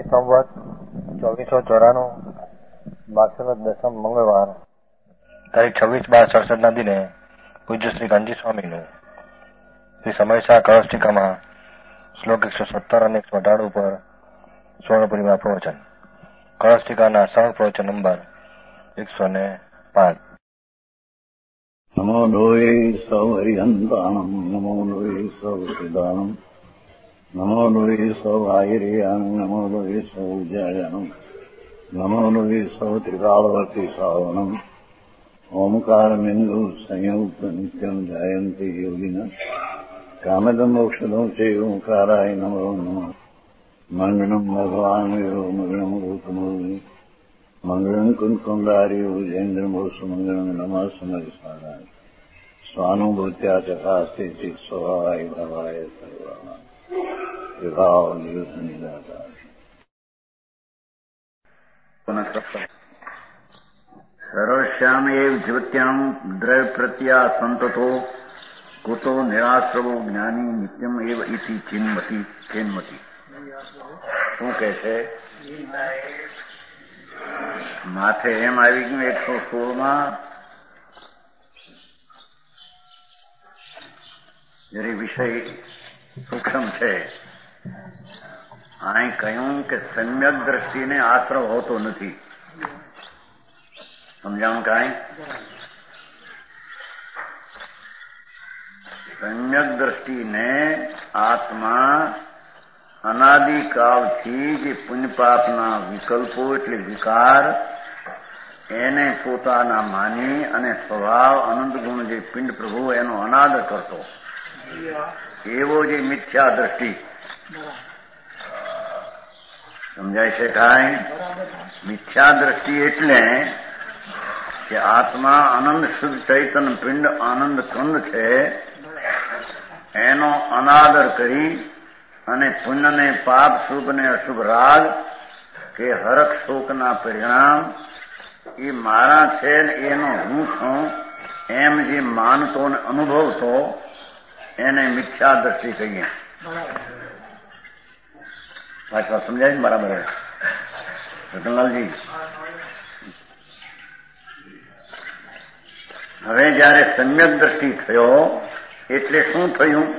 સંવત 2494 માસનો 10મ મંગળવાર તારીખ 26/12/67 દિને પૂજ્ય શ્રી ગાંધી સ્વામીનું શ્રી સમયસા કળશટીકામાં શ્લોક 117 અને 118 ઉપર સ્વર્ણપુરીમાં પ્રવચન. કળશટીકાના સહ પ્રવચન નંબર 105. નમો લોહે સૌ હરિહંતાણમ નમો લોહે સૌ સિદાનમ નમો લોહે સૌ આયર્યાન નમો લોહે સૌ જયાનમ નમો લોહે સૌ ત્રિકાળવતી સાવનમ ઓમકાર બિંદુ સંયુક્ત નિત્યમ જાયંતી યોગિના કામદમ મોક્ષદમ છે ઓંકારાય નમો નમઃ. મંગળમ ભગવાન વીરો મંગળમ રૂપમૂર્તિ મંગળમ કુંકુંડાર્યો જૈન્દ્રમોષ મંગળમ નમઃ સમરિસારાય સ્વાનુભૂત્યા ચકાસ્તે ચિત સ્વભાવાય ભવાય સર્વાના વિભાવ નિયુત નિદાતા. સર્વશ્યામેવ જ્યોત્યામ દ્રવ્ય પ્રત્યા સંતતો કુતો નિરાશ્રવો જ્ઞાની નિત્યમ એવ ઇતિ ચિન્મતી ચિન્મતી. શું કહે છે? માથે એમ આવી ગયું 116માં જરી વિષય સૂક્ષ્મ છે. અહીં કહ્યું કે સમ્યક દ્રષ્ટિને આશ્રવ હોતો નથી. સમજાણું કાંઈ? સમ્યક દ્રષ્ટિને આત્મા અનાદિકાળથી જે પુણ્યપાપના વિકલ્પો એટલે વિકાર એને પોતાના માની અને સ્વભાવ અનંત ગુણ જે પિંડ પ્રભુ એનો અનાદર કરતો એવો જે મિથ્યા દ્રષ્ટિ. સમજાય છે કાંઈ? મિથ્યા દ્રષ્ટિ એટલે કે આત્મા આનંદ શુદ્ધ ચૈતન પિંડ આનંદ કંદ છે એનો અનાદર કરી અને પુણ્યને પાપ શુભ ને અશુભ રાગ કે હરખ શોકના પરિણામ એ મારા છે ને એનો હું છું એમ જે માનતો ને અનુભવતો એને મિથ્યા દ્રષ્ટિ કહીએ. પાછા સમજાય ને બરાબર? રતનલાલજી, હવે જયારે સમ્યક દ્રષ્ટિ થયો એટલે શું થયું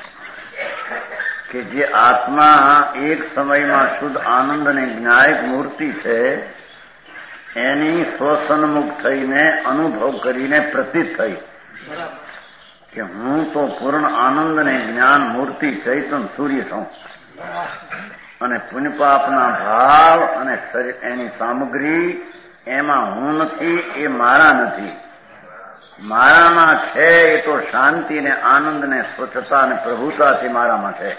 કે જે આત્મા એક સમયમાં શુદ્ધ આનંદ અને જ્ઞાયક મૂર્તિ છે એની સ્વસન્મુખ થઈને અનુભવ કરીને પ્રતીત થઈ કે હું તો પૂર્ણ આનંદ અને જ્ઞાન મૂર્તિ ચૈતન સૂર્ય છું અને પુણ્યપાપના ભાવ અને એની સામગ્રી એમાં હું નથી, એ મારા નથી. મારામાં છે એ તો શાંતિ ને આનંદ ને સ્વચ્છતા ને પ્રભુતાથી મારામાં છે.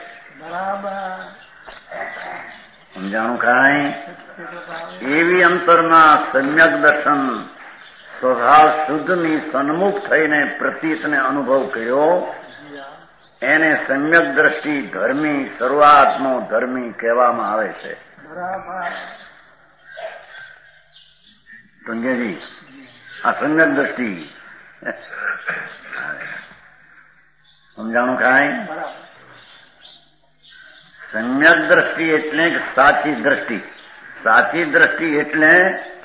સમજાણું કાંઈ? એવી અંતરના સમ્યક દર્શન સ્વભાવ શુદ્ધની સન્મુખ થઈને પ્રતીતને અનુભવ કર્યો એને સમ્યક દ્રષ્ટિ ધર્મી શરૂઆતનો ધર્મી કહેવામાં આવે છે. સમજેજી? આ સમ્યક દ્રષ્ટિ સમજાણું કાંઈ? સમ્યક દ્રષ્ટિ એટલે સાચી દ્રષ્ટિ. સાચી દ્રષ્ટિ એટલે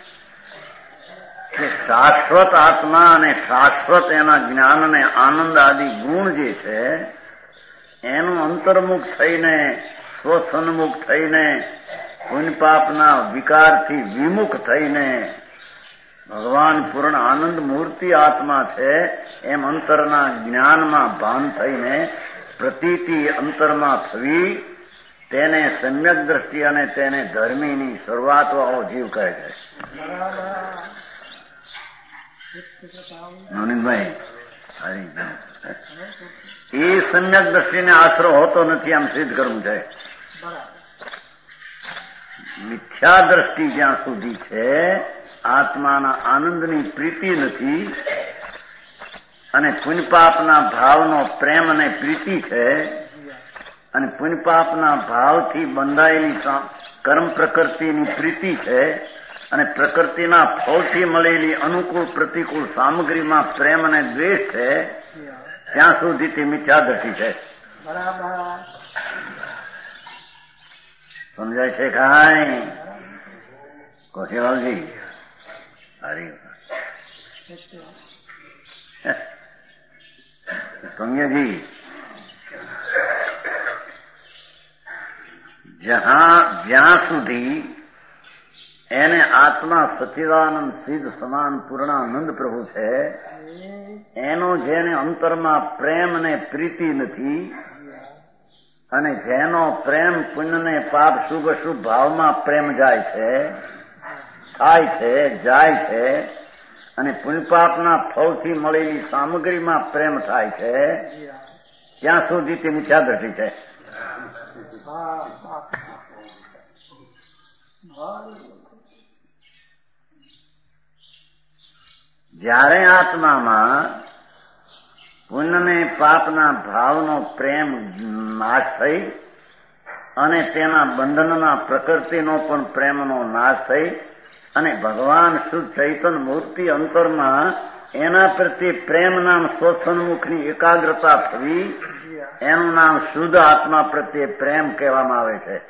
કે શાશ્વત આત્મા અને શાશ્વત એના જ્ઞાન અને આનંદ આદિ ગુણ જે છે એનું અંતર્મુખ થઈને સ્વસન્મુખ થઈને પુણ્યપાપના વિકારથી વિમુખ થઈને ભગવાન પૂર્ણ આનંદ મૂર્તિ આત્મા છે એમ અંતરના જ્ઞાનમાં ભાન થઈને પ્રતીતિ અંતરમાં થવી તેને સમ્યક દ્રષ્ટિ અને તેને ધર્મીની શરૂઆત વાળો જીવ કહે છે. નવનીતભાઈ, એ સમ્યક દ્રષ્ટિને આશરો હોતો નથી આમ સિદ્ધ કરવું છે. મિથ્યા દ્રષ્ટિ જ્યાં સુધી છે આત્માના આનંદની પ્રીતિ નથી અને પુણ્યપાપના ભાવનો પ્રેમ અને પ્રીતિ છે અને પુણ્યપાપના ભાવથી બંધાયેલી કર્મ પ્રકૃતિની પ્રીતિ છે અને પ્રકૃતિના ફળથી મળેલી અનુકૂળ પ્રતિકૂળ સામગ્રીમાં પ્રેમ અને દ્વેષ છે ત્યાં સુધી તે મિથ્યા દ્રષ્ટિ છે. સમજાય છે કાંઈ? કોશીલાલજી હરી સમજેજી, જ્યાં સુધી એને આત્મા સચિદાનંદ સિદ્ધ સમાન પૂર્ણાનંદ પ્રભુ છે, એનો જેને અંતરમાં પ્રેમ ને પ્રીતિ નથી, અને જેનો પ્રેમ પુણ્ય ને પાપ શુભ અશુભ ભાવમાં પ્રેમ જાય છે, થાય છે, જાય છે, અને પુણ્યપાપના ફળથી મળેલી સામગ્રીમાં પ્રેમ થાય છે, ત્યાં સુધી તે મિથ્યા દ્રષ્ટિ છે. જ્યારે આત્મામાં પુણ્ય ને પાપના ભાવનો પ્રેમ નાશ થઈ અને તેના બંધનના પ્રકૃતિનો પણ પ્રેમનો નાશ થઈ અને ભગવાન શુદ્ધ ચૈતન મૂર્તિ અંતરમાં એના પ્રત્યે પ્રેમ નામ સ્વસન્મુખની એકાગ્રતા થવી, એનું નામ શુદ્ધ આત્મા પ્રત્યે પ્રેમ કહેવામાં આવે છે.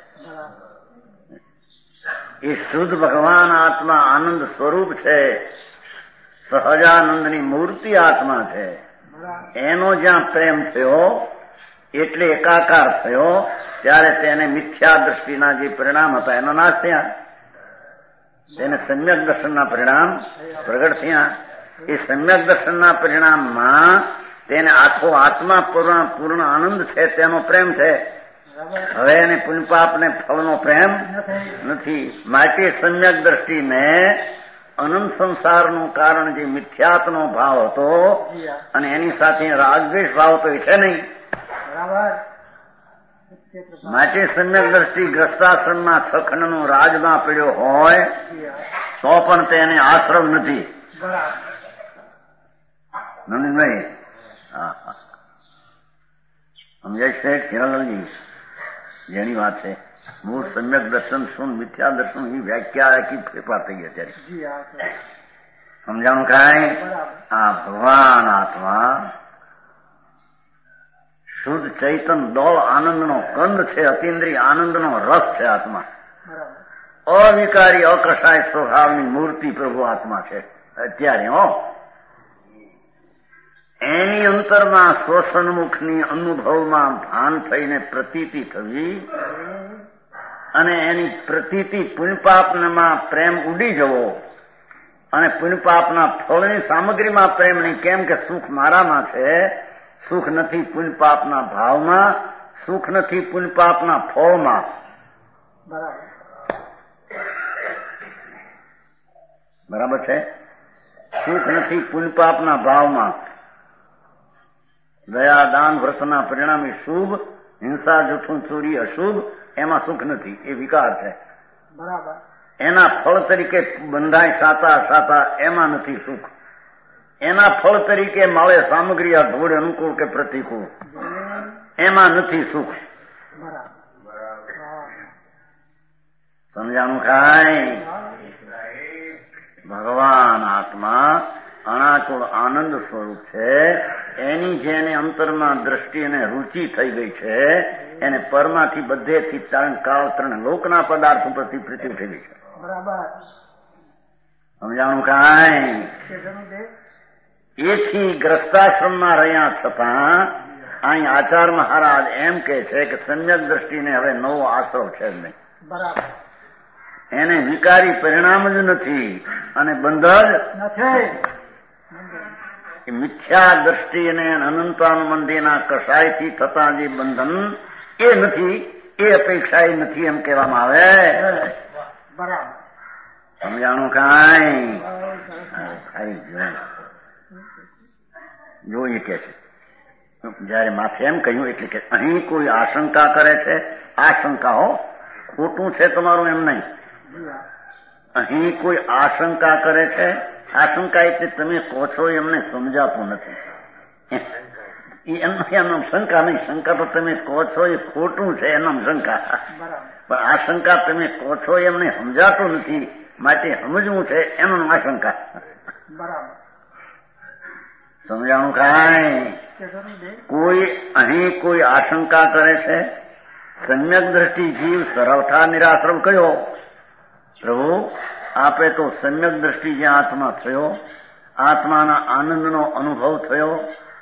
એ શુદ્ધ ભગવાન આત્મા આનંદ સ્વરૂપ છે, સહજાનંદની મૂર્તિ આત્મા છે. એનો જ્યાં પ્રેમ થયો એટલે એકાકાર થયો, ત્યારે તેને મિથ્યા દ્રષ્ટિના જે પરિણામ હતા એનો નાશ થયા, તેને સમ્યક દર્શનના પરિણામ પ્રગટ થયા. એ સમ્યક દર્શનના પરિણામમાં તેને આખો આત્મા પૂર્ણ આનંદ છે, તેનો પ્રેમ છે. હવે એને પુણ્યપાપ ને ફળનો પ્રેમ નથી. માટે સમ્યક દ્રષ્ટિને અનંત સંસારનું કારણ જે મિથ્યાત્વનો ભાવ હતો અને એની સાથે રાગદ્વેષ ભાવ તો છે નહીં. માટે સમ્યક દ્રષ્ટિ ગ્રસ્તાશ્રમમાં છખંડનો રાજમાં પડ્યો હોય તો પણ તેને આશ્રમ નથી. નંદનભાઈ સમજાય છે હિરાલાલજી? જેની વાત છે મૂળ સમ્યક દર્શન શું મિથ્યા દર્શન ની વ્યાખ્યા આખી ફેરફાર થઈ અત્યારે સમજાણું કાંઈ? આ ભગવાન આત્મા શુદ્ધ ચૈતન દોળ આનંદનો કંદ છે, અતિન્દ્રિય આનંદનો રસ છે આત્મા. અવિકારી અકસાય સ્વભાવની મૂર્તિ પ્રભુ આત્મા છે અત્યારે. એની અંતરમાં સ્વસન્મુખની અનુભવમાં ભાન થઈને પ્રતીતિ થવી અને એની પ્રતીતિ પુણ્યપાપમાં પ્રેમ ઉડી જવો અને પુણ્યપાપના ફળની સામગ્રીમાં પ્રેમ નહીં. કેમ કે સુખ મારામાં છે, સુખ નથી પુણ્યપાપના ભાવમાં, સુખ નથી પુણ્યપાપના ફળમાં. બરાબર છે? સુખ નથી પુણ્યપાપના ભાવમાં. દયા દાન વ્રતના પરિણામે શુભ, હિંસા જૂઠું ચોરી અશુભ, એમાં સુખ નથી, એ વિકાર છે. બરાબર. એના ફળ તરીકે બંધાય સાતા એમાં નથી સુખ. એના ફળ તરીકે મળે સામગ્રી આ ધૂળ અનુકૂળ કે પ્રતિકૂળ, એમાં નથી સુખ. સમજાણું કાંઈ? ભગવાન આત્મા અનાકુળ આનંદ સ્વરૂપ છે. એની જેને અંતરમાં દ્રષ્ટિ અને રુચિ થઈ ગઈ છે, એને પરમાંથી બધેથી કાળ ત્રણ લોકના પદાર્થ ઉપરથી પ્રીતિ થઈ ગઈ છે. સમજાણું કાંઈ? એથી ગ્રસ્તાશ્રમમાં રહ્યા છતાં અહીં આચાર્ય મહારાજ એમ કે છે કે સમ્યક દ્રષ્ટિને હવે નવો આશરો છે જ નહીં. એને વિકારી પરિણામ જ નથી અને બંધ જ નથી. મિથ્યા દ્રષ્ટિ અને અનંતાનુબંધીના કસાયથી થતા જે બંધન એ નથી, એ અપેક્ષા એ નથી એમ કહેવામાં આવે. સમજાણું કાંઈ? જો એ કે છે જયારે માથે એમ કહ્યું એટલે કે અહીં કોઈ આશંકા કરે છે, આશંકા ખોટું છે તમારું એમ નહીં. અહીં કોઈ આશંકા કરે છે, આશંકા એટલે તમે કહો છો એમને સમજાતું નથી. એમ શંકા નહીં, શંકા તો તમે કહો છો એ ખોટું છે એમ શંકા, પણ આશંકા તમે કહો છો એમને સમજાતું નથી માટે સમજવું છે એનું આશંકા. સમજાણું કાંઈ? અહીં કોઈ આશંકા કરે છે સમ્યક દ્રષ્ટિ જીવ સરળતા નિરાશ્રવ કયો. પ્રભુ આપે તો સમ્યક દ્રષ્ટિ જ્યાં આત્મા થયો, આત્માના આનંદનો અનુભવ થયો,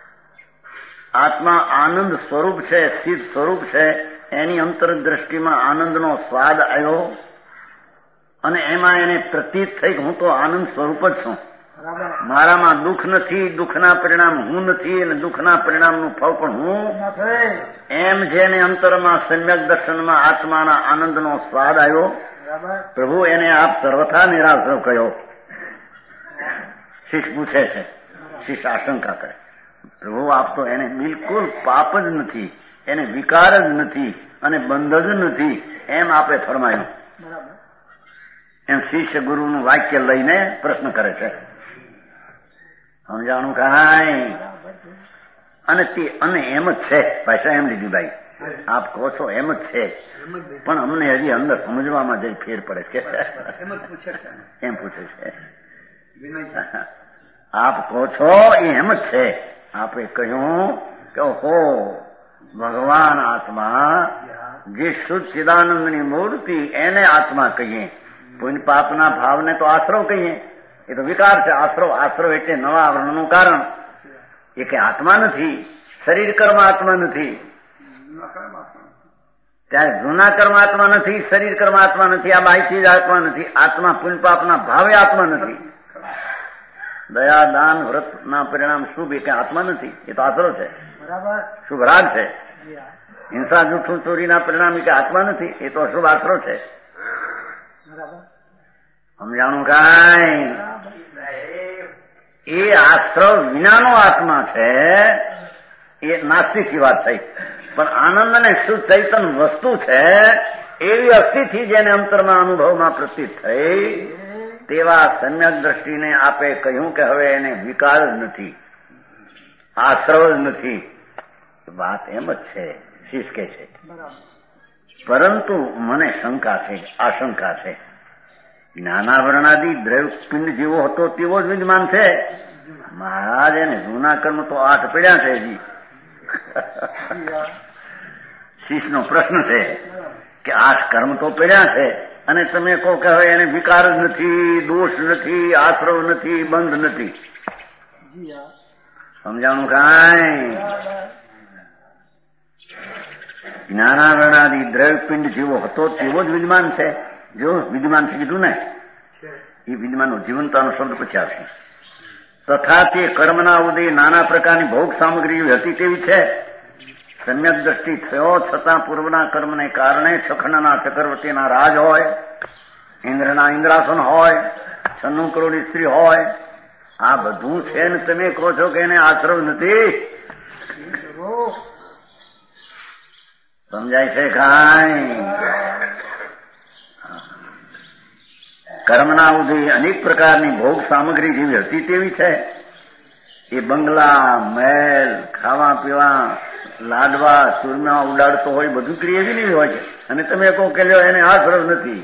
આત્મા આનંદ સ્વરૂપ છે, સિદ્ધ સ્વરૂપ છે, એની અંતરદ્રષ્ટિમાં આનંદનો સ્વાદ આવ્યો અને એમાં એને પ્રતીત થઈ કે હું તો આનંદ સ્વરૂપ જ છું, મારામાં દુઃખ નથી, દુઃખના પરિણામ હું નથી અને દુઃખના પરિણામનું ફળ પણ હું. એમ જેને અંતરમાં સમ્યક દર્શનમાં આત્માના આનંદનો સ્વાદ આવ્યો, પ્રભુ એને આપ સર્વથા નિરાશ્રવ કહ્યો. શિષ્ય પૂછે છે, શિષ્ય આશંકા કરે, પ્રભુ આપ તો એને બિલકુલ પાપ જ નથી, એને વિકાર જ નથી અને બંધ જ નથી એમ આપે ફરમાયું. એમ શિષ્ય ગુરુનું વાક્ય લઈને પ્રશ્ન કરે છે. સમજાણું કાંઈ? અને એમ જ છે. ભાષા એમ લીધી ભાઈ, આપ કહો છો એમ જ છે, પણ અમને હજી અંદર સમજવામાં જઈ ફેર પડે છે. એમ પૂછે છે. આપ કહો છો એ એમ જ છે. આપે કહ્યું કે ઓહો, ભગવાન આત્મા જે શુદ્ધ ચિદાનંદની મૂર્તિ એને આત્મા કહીએ, પુણ્ય પાપના ભાવને તો આશ્રવ કહીએ. એ તો વિકાર છે. આશ્રવ એટલે નવા આવરણનું કારણ. એ કે આત્મા નથી, શરીર કર્મ આત્મા નથી, ત્યારે જૂના કર્મ આત્મા નથી, શરીર કર્મ આત્મા નથી, આ બાહ્ય જ આત્મા નથી. આત્મા પુણ્ય પાપના ભાવે આત્મા નથી. દયા દાન વ્રતના પરિણામ શુભ એ કે આત્મા નથી, એ તો આશરો છે, શુભ રાગ છે. હિંસા જૂઠું ચોરીના પરિણામ એ કે આત્મા નથી, એ તો અશુભ આશરો છે. સમજાણું કાંઈ? એ આશ્રવ વિનાનો આત્મા છે, એ નાસ્તિકની વાત થઈ. પણ આનંદ અને શુદ્ધ ચૈતન વસ્તુ છે, એવી અસ્થિથી જેને અંતરમાં અનુભવમાં પ્રતીત થઈ, તેવા સમ્યક દ્રષ્ટિને આપે કહ્યું કે હવે એને વિકાર જ નથી, આશ્રવ જ નથી. વાત એમ જ છે, શિષ કે છે. પરંતુ મને શંકા છે, આશંકા છે. જ્ઞાનાવરણાદી દ્રવ્યપિંડ જેવો હતો તેવો જ વિદ્યમાન છે. મહારાજ એને જૂના કર્મ તો 8 પડ્યા છે હજી. શિષનો પ્રશ્ન છે કે 8 કર્મ તો પડ્યા છે અને તમે કહો કે હવે એને વિકાર જ નથી, દોષ નથી, આશ્રવ નથી, બંધ નથી. સમજાણું કાંઈ? જ્ઞાનાવરણાદી દ્રવ્યપિંડ જેવો હતો તેવો જ વિદ્યમાન છે. જો વિદ્યમાન છે કીધું ને, એ વિદ્યમાનનો જીવંતાનો શબ્દ પછી આવશે. તથા તે કર્મના ઉદય નાના પ્રકારની ભોગ સામગ્રી હતી તેવી છે. સમ્યક દ્રષ્ટિ થયો છતાં પૂર્વના કર્મને કારણે સખંડના ચક્રવર્તીના રાજ હોય, ઇન્દ્રના ઇન્દ્રાસન હોય, 96 કરોડ સ્ત્રી હોય, આ બધું છે ને તમે કહો છો કે એને આશ્રવ નથી. સમજાય છે કાંઈ? કર્મના ઉદય અનેક પ્રકારની ભોગ સામગ્રી જેવી હતી તેવી છે. એ બંગલા, મહેલ, ખાવા પીવા, લાડવા, સુરમા ઉડાડતો હોય, બધું ક્રિયા એવી નહીં હોય છે. અને તમે કહો કે લ્યો એને આશ્રવ નથી.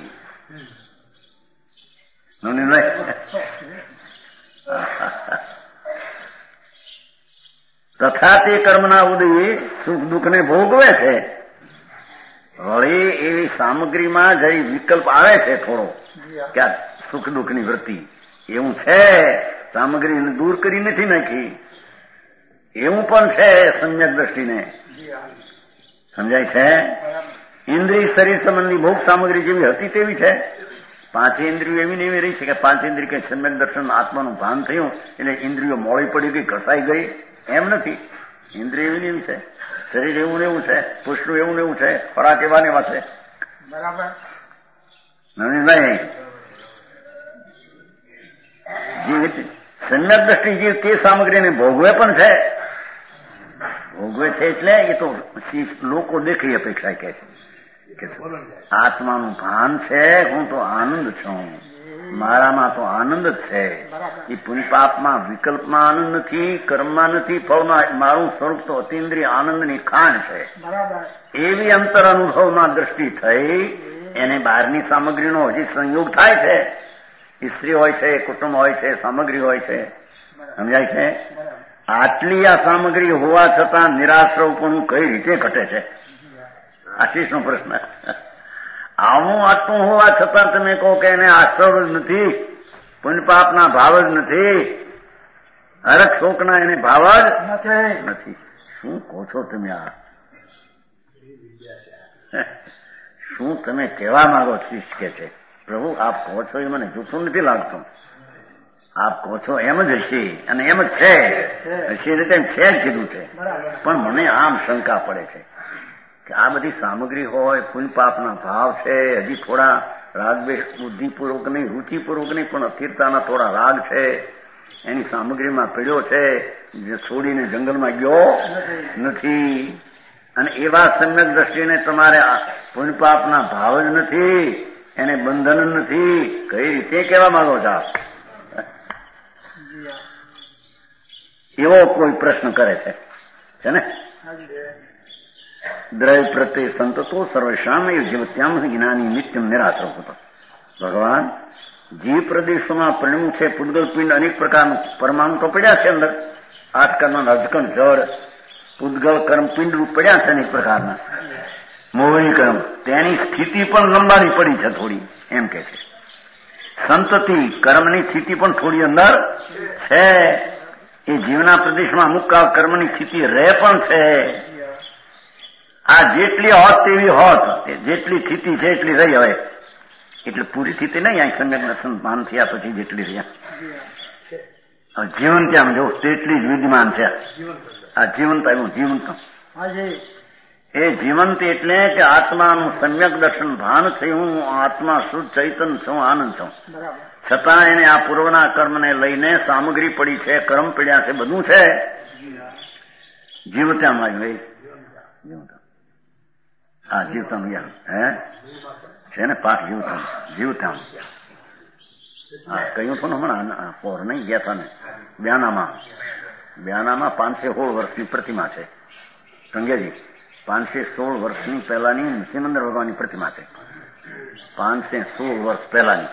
તથા તે કર્મના ઉદય સુખ દુઃખને ભોગવે છે. વળી એવી સામગ્રીમાં જઈ વિકલ્પ આવે છે થોડો, ક્યાં સુખ દુઃખની વૃત્તિ એવું છે. સામગ્રીને દૂર કરી નથી નાખી, એવું પણ છે સમ્યક દ્રષ્ટિને. સમજાય છે? ઇન્દ્રિય શરીર સંબંધી ભોગ સામગ્રી જેવી હતી તેવી છે. 5 ઇન્દ્રિયો એવી ને એવી રહી છે કે 5 ઇન્દ્રિય કે સમ્યક દર્શન આત્માનું ભાન થયું એટલે ઇન્દ્રિયો મોડી પડી ગઈ, ઘસાઈ ગઈ, એમ નથી. ઇન્દ્રિય એવી ને એવી છે, શરીર એવું ને એવું છે, પુષ્ણું એવું ને એવું છે, ખોરાક એવા ને એવા છે. બરાબર નવીનભાઈ? જે સમ્યક દ્રષ્ટિ જે તે સામગ્રીને ભોગવે પણ છે. ભોગવે છે એટલે એ તો લોકો દેખી અપેક્ષા કે છે આત્માનું ભાન છે, હું તો આનંદ છું, મારામાં તો આનંદ જ છે. એ પુણ્ય પાપમાં વિકલ્પમાં આનંદ નથી, કર્મમાં નથી, ફળમાં. મારું સ્વરૂપ તો અતિન્દ્રિય આનંદની ખાણ છે. એવી અંતર અનુભવમાં દ્રષ્ટિ થઈ. એને બહારની સામગ્રીનો હજી સંયોગ થાય છે. સ્ત્રી હોય છે, કુટુંબ હોય છે, સામગ્રી હોય છે. સમજાય છે? આટલી આ સામગ્રી હોવા છતાં નિરાશ્રવ પણ કઈ રીતે ઘટે છે? આશીષનો પ્રશ્ન. આવું આટલું હોવા છતાં તમે કહો કે એને આશ્રવ જ નથી, પુણ્ય પાપના ભાવ જ નથી, હરખ શોકના એને ભાવ જ નથી. શું કહો છો તમે? આ શું તમે કહેવા માંગો શિષ્ય કે છે? પ્રભુ આપ કહો છો એ મને જૂઠું નથી લાગતું. આપ કહો છો એમ જ હશે અને એમ જ છે, હશે રીતે એમ છે જ કીધું છે. પણ મને આમ શંકા પડે છે કે આ બધી સામગ્રી હોય, પુણ્ય પાપના ભાવ છે, હજી થોડા રાગદ્વેષ બુદ્ધિપૂર્વક નહીં, રૂચિપૂર્વક નહીં, પણ અસ્થિરતાના થોડા રાગ છે, એની સામગ્રીમાં પીડ્યો છે, જે છોડીને જંગલમાં ગયો નથી. અને એવા સમ્યક દ્રષ્ટિને તમારે પુણ્ય પાપના ભાવ જ નથી, એને બંધન નથી, કઈ રીતે કહેવા માંગો છો આપ? એવો કોઈ પ્રશ્ન કરે છે ને? દ્રવ્ય પ્રત્યે સંતતો સર્વેશામ જીવત્યામ જ્ઞાની નિત્યમ નિરાશ્રવ હતો. ભગવાન જીવ પ્રદેશોમાં પરિણ્યું છે પૂતગલ પિંડ, અનેક પ્રકારનું પરમાણુ તો પડ્યા છે અંદર, આજકાલના અજકણ જળ પૂતગલ કર્મ પિંડ રૂપ પડ્યા છે અનેક પ્રકારના મોહની કર્મ, તેની સ્થિતિ પણ લંબાવી પડી છે થોડી, એમ કે છે. સંતતિ કર્મની સ્થિતિ પણ થોડી અંદર છે. એ જીવના પ્રદેશમાં અમુક કાળ કર્મની સ્થિતિ રહે પણ છે. આ જેટલી હોત તેવી હોત, જેટલી સ્થિતિ છે એટલી રહી. હવે એટલે પૂરી સ્થિતિ નહીં, અહીં સમ્યક દર્શન માન થયા પછી જેટલી રહ્યા જીવન ત્યાં જો તેટલી જ વિદ્યમાન છે. આ જીવંત આવ્યું, જીવંત. એ જીવંત એટલે કે આત્માનું સમ્યક દર્શન ભાન થયું, આત્મા શુદ્ધ ચૈતન છું, આનંદ છું. છતાં એને આ પૂર્વના કર્મને લઈને સામગ્રી પડી છે, કર્મ પડ્યા છે, બધું છે. જીવતામાં આવ્યું હા, જીવતામ હે છે ને પાઠ જીવતામ. હા કહ્યું હતું ને હમણાં પોર નહીં ગયા હતા ને, બ્યાનામાં 516 વર્ષની પ્રતિમા છે. ગંગેજી 516 વર્ષની પહેલાની સિમંદર ભગવાનની પ્રતિમા છે. 516 વર્ષ પહેલાની,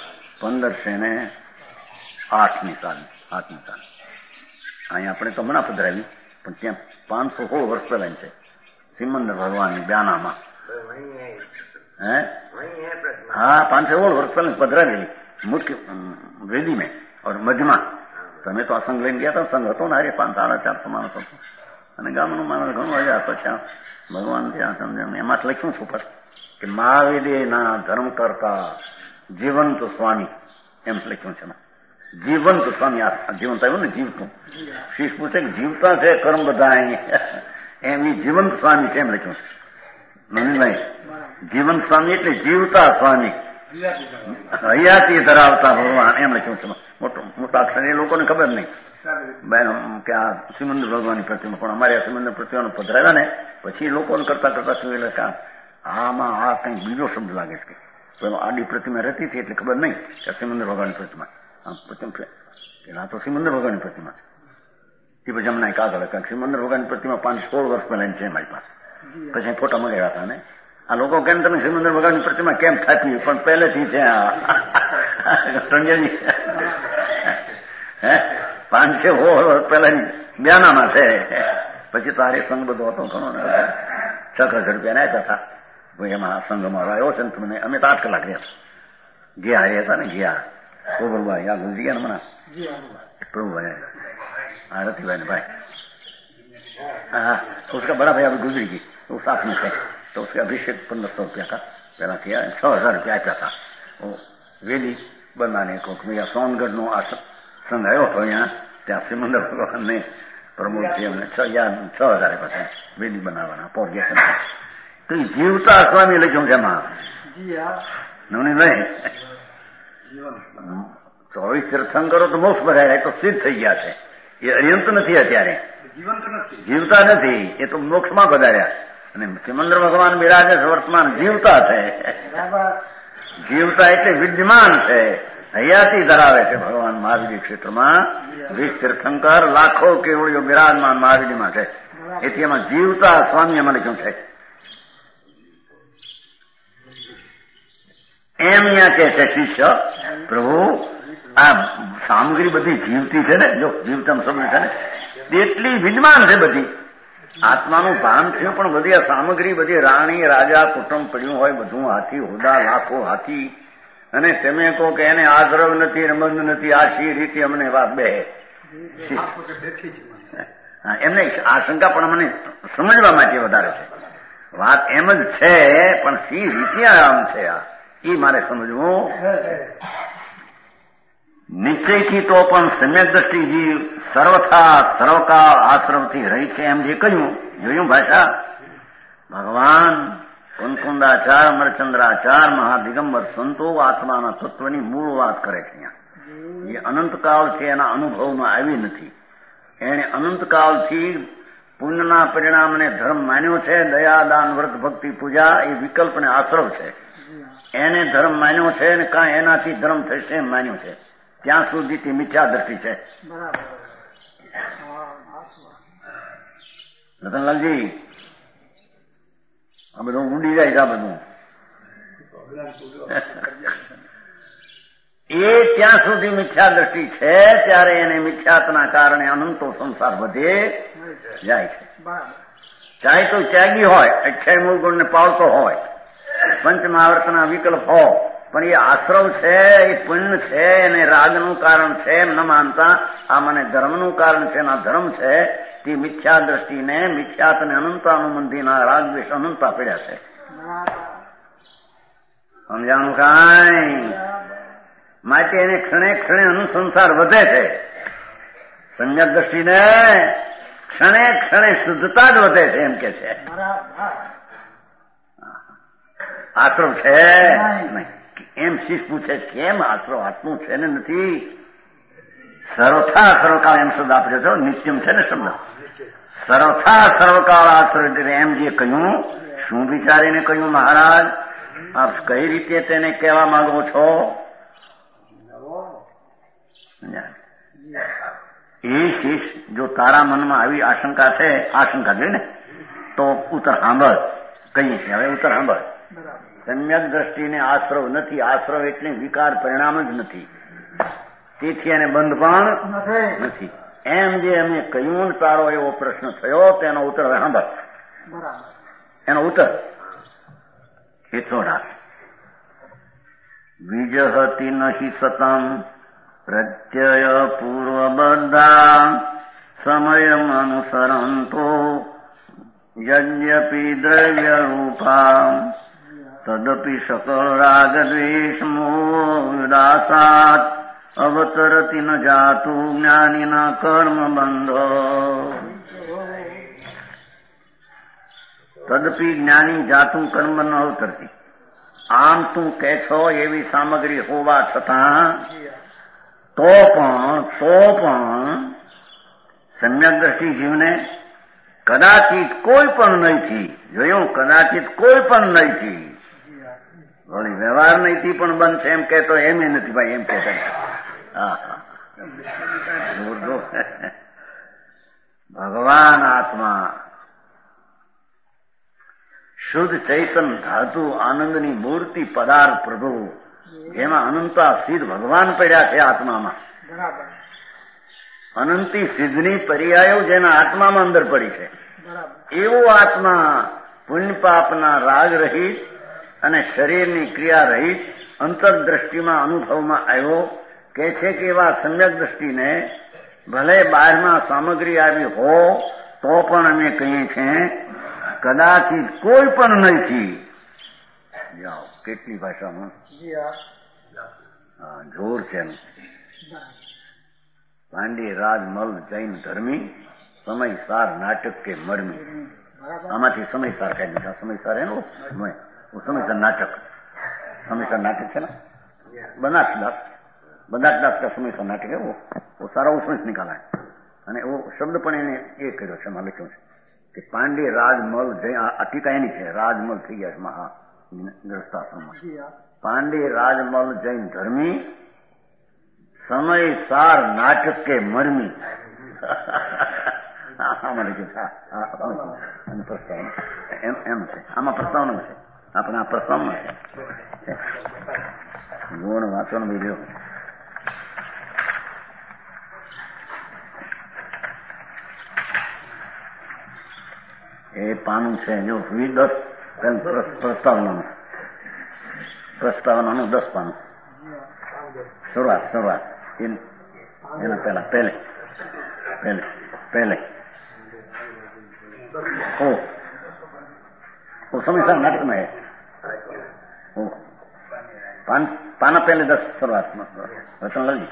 1508ની સાલ. અહીંયા આપણે તો હમણાં પધરાવી, પણ ત્યાં 516 વર્ષ પહેલાની છે સિમંદર ભગવાનની બ્યાનામાં. હે હા 516 વર્ષ પહેલા પધરાવેલી મુખ્ય વેદી મેં ઓર મધ્યમાં. તમે તો આ સંઘ લઈને ગયા હતા, સંઘ હતો ને હારે 500-400 માણસ હતો, અને ગામનું માણસ ઘણું હજાર. પછી ભગવાન ત્યાં સમજે એમાં લખ્યું છું પર કે મહાવેદેના ધર્મ કરતા જીવંત સ્વામી, એમ લખ્યું છે. જીવંત સ્વામી, આ જીવંત આવ્યું ને, જીવતું. શીશ પૂછે કે જીવતા છે કર્મ બધા એમ જીવંત સ્વામી છે, એમ લખ્યું છે. નવીનભાઈ જીવંત સ્વામી એટલે જીવતા સ્વામી, હયાતી ધરાવતા ભગવાન, એમ લખ્યું છે. મોટા અક્ષર એ લોકોને ખબર નહીં કે આ સિમંદર ભગવાનની પ્રતિમા. પણ અમારે આ સિમંદર પ્રતિમાનો પધરાવ્યા ને પછી લોકોને કરતા શું એટલે કે આમાં આ કંઈક બીજો શબ્દ લાગે છે. તો આડી પ્રતિમા રહેતી હતી એટલે ખબર નહીં કે સિમંદર ભગવાનની પ્રતિમા. પેલા તો સિમંદર ભગવાનની પ્રતિમા છે. એ પછી અમને કાગળ સિમંદર ભગવાનની પ્રતિમા 516 વર્ષ પહેલાની છે મારી પાસે. પછી ફોટા મંગાવ્યા હતા ને આ લોકો કેમ તમે સિમંદર ભગવાનની પ્રતિમા કેમ થાકી, પણ પહેલેથી છે. સંજયજી હે 516 વર્ષ પહેલાની બ્યાનામાં છે. પછી તારે સંઘ બધો હતો ઘણો ને, 6,000 રૂપિયા નાખ્યા હતા. એમાં સંઘમાં આવ્યો છે ને તમને. અમે તો 8 કલાક રહ્યા ગયા હતા ને, ગયા પ્રભુભાઈ આ ગુજરી ગયા ને મને प्रभुभाई रतिभाई ने भाई हाँ उसका बड़ा भाई अभी गुजरी गई, वो साथ में थे, तो उसके अभिषेक 1500 रुपया का पहला किया, 6000 रुपया आप्या था वो वेदी बनाने को. मेरा सोनगढ़ नो आ संघ आयो तो यहाँ त्या सिमंदर भगवान ने प्रमोद जी हमने 6000 पास वेदी बनावाना पोर्गेशन. तो जीवता स्वामी लख्યું છે માં નવનીભાઈ 24 તીર્થંકરો તો મોક્ષ બધાય તો સિદ્ધ થઈ ગયા છે. એ અર્યંત નથી, અત્યારે જીવતા નથી, એ તો મોક્ષમાં પધાર્યા. અને સિમંદર ભગવાન બિરાજે વર્તમાન જીવતા છે. જીવતા એટલે વિદ્યમાન છે, હયાતી ધરાવે છે ભગવાન મહાવીર ક્ષેત્રમાં. 20 તીર્થંકર લાખો કેવળીઓ બિરાજમાન મહાવીરમાં છે. એથી એમાં જીવતા સ્વામી એમાં લખ્યું છે. એમ ત્યાં કે છે શિષ્ય પ્રભુ આ સામગ્રી બધી જીવતી છે ને, જો જીવતમ શબ્દ છે ને એટલી વિદ્યમાન છે બધી, આત્માનું ભાન થયું, પણ બધી આ સામગ્રી, બધી રાણી રાજા કુટુંબ પડ્યું હોય, બધું હાથી હોદા, લાખો હાથી, અને તમે કહો કે એને આદરવ નથી, રમંદ નથી, આ શી રીતે અમને વાત બે એમને આશંકા પણ મને સમજવા માટે વધારે છે. વાત એમ જ છે, પણ સી રીતે આમ છે એ મારે સમજવું. નિશ્ચયથી તો પણ સમ્યક દ્રષ્ટિ જીવ સર્વથા સર્વકાળ આશ્રમથી રહી છે એમ જે કહ્યું, જોયું ભાષા. ભગવાન કુંકુંદાચાર, અમરચંદ્રાચાર, મહાદિગંબર સંતો આત્માના તત્વની મૂળ વાત કરે છે. અહીંયા જે અનંતકાળ છે એના અનુભવમાં આવી નથી. એને અનંતકાળથી પુણ્યના પરિણામને ધર્મ માન્યો છે. દયા, દાન, વ્રત, ભક્તિ, પૂજા એ વિકલ્પને આશ્રવ છે. એને ધર્મ માન્યો છે અને કાંઈ એનાથી ધર્મ થશે એમ માન્યો છે. ત્યાં સુધી તે મિથ્યા દ્રષ્ટિ છે. રતનલાલજી, આ બધું ઊંડી જાય છે. આ બધું એ ત્યાં સુધી મિથ્યા દ્રષ્ટિ છે, ત્યારે એને મિથ્યાત્વના કારણે અનંતો સંસાર વધે જાય છે. ચાહે તો ત્યાગી હોય, 28 મૂળ ગુણને પાળતો હોય, પંચમહાવર્તના વિકલ્પ હોય, પણ એ આશ્રવ છે, એ પુણ્ય છે, એને રાગનું કારણ છે એમ ન માનતા આ મને ધર્મનું કારણ છે, એના ધર્મ છે, તે મિથ્યા દ્રષ્ટિને, મિથ્યાતને અનંતાનુબંધીના રાગ દ્વેષ અનંતા પડ્યા છે. સમજાણું કાંઈ? માટે એને ક્ષણે ક્ષણે અનુસંસાર વધે છે. સમ્યક દ્રષ્ટિને ક્ષણે ક્ષણે શુદ્ધતા જ વધે છે એમ કે છે. આશ્રવ છે નહીં એમ શિષ્ય પૂછે, કેમ આશ્રવ આત્મું છે ને નથી? સર્વથા સર્વકાળ એમ શબ્દ આપ્યો છો, નિત્યમ છે ને શબ્દ. સર્વથા સર્વકાળ આશ્રવ એમ જે કહ્યું, શું વિચારીને કહ્યું મહારાજ? આપ કઈ રીતે તેને કહેવા માંગો છો? એ શિષ્ય જો તારા મનમાં આવી આશંકા છે, આશંકા જોઈ ને તો ઉત્તર સાંભળ. કહીએ છીએ હવે ઉત્તર સાંભળ. સમ્યક દ્રષ્ટિને આશ્રવ નથી. આશ્રવ એટલે વિકાર પરિણામ જ નથી, તેથી એને બંધ પણ નથી. એમ જે અમે કહ્યું, તારો એવો પ્રશ્ન થયો, તેનો ઉત્તર હવે સાંભળ. એનો ઉત્તર હેતોડા વિજહતી નહિ સતમ પ્રત્યય પૂર્વબદ્ધા સમયમ અનુસરંતો યજ્ઞપી દ્રવ્ય રૂપા તદપી સકળ રાગ દ્વેષ મોદાસાત અવતરતી ન જાતું જ્ઞાનીના કર્મ બંધો. તદપી જ્ઞાની જાતું કર્મ ન અવતરતી. આમ તું કે છો એવી સામગ્રી હોવા છતાં તો પણ સમ્યક દ્રષ્ટિ જીવને કદાચિત કોઈ પણ નહીંથી, જોયું, કદાચિત કોઈ પણ નહીંથી, વળી વ્યવહાર નહીંથી પણ બનશે એમ કહેતો એમ નથી ભાઈ, એમ કહેતો. ભગવાન આત્મા શુદ્ધ ચૈતન ધાતુ આનંદની મૂર્તિ પદાર્થ પ્રભુ, જેમાં અનંતા સિદ્ધ ભગવાન પડ્યા છે આત્મામાં. અનંતી સિદ્ધની પર્યાયો જેના આત્મામાં અંદર પડી છે, એવો આત્મા પુણ્ય પાપના રાગ રહિત અને શરીરની ક્રિયા રહિત અંતરદ્રષ્ટિમાં અનુભવમાં આવ્યો. કે છે કે એવા સમ્યક દ્રષ્ટિને ભલે બહારમાં સામગ્રી આવી હો તો પણ અમે કહીએ છીએ કદાચિત કોઈ પણ નથી. જાઓ, કેટલી ભાષામાં જોર છે. પાંડે રાજમલ જૈન ધર્મી સમયસાર નાટક કે મરમી. આમાંથી સમયસાર કઈ દીધા. સમયસાર એનો સમયસાર નાટક. સમયસાર નાટક છે ને बनासदास बनासदास का સમયસાર નાટક है वो सारा उसमें से निकाला है. અને એવો શબ્દ પણ એને એ કર્યો છે, એમાં લખ્યું છે કે પાંડે રાજમલ જૈન. આ ટીકા એની છે, રાજમલ થઈ ગયા છે મહા ગ્રસ્તાશ્રમમાં. પાંડે રાજમલ જૈન ધર્મી સમયસાર નાટક કે મરમી. આમાં લખ્યું છે. અને પ્રસ્તાવના એમ છે, આમાં પ્રસ્તાવના છે, આપણે આ પ્રસ્તાવના છે. ગુણ વાંચવાનો વિડીયો. એ પાનું છે જો 10 પ્રસ્તાવનાનું 10 પાનું શરૂઆત એના પહેલા પહેલે સમયસર નાટકમાં પાના પહેલે 10 શરૂઆતમાં વચનલાલજી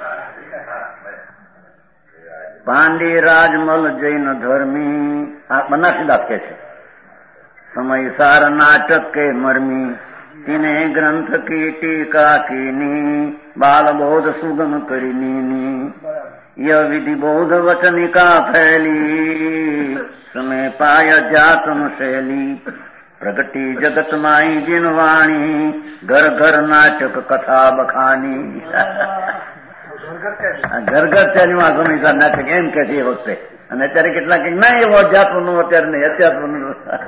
પાંડી રાજમલ જૈન ધર્મી આ બનારસીદાસ કે છે સમયસાર નાટક કે મર્મી તીને ગ્રંથ કી ટીકા કીની બાલ બોધ સુગમ કરીની ય વિધિ બોધ વચનિકા ફેલી समय पाय जातम शैली प्रगति जगत माई जिन वाणी घर घर नाटक कथा बखानी ઘર ઘર ચાલીમાં સમયસર નાટક એમ કે છે એ વખતે અને અત્યારે કેટલાક ના એવો અધ્યાત્મ નું અત્યારે નહીં અધ્યાત્મ નું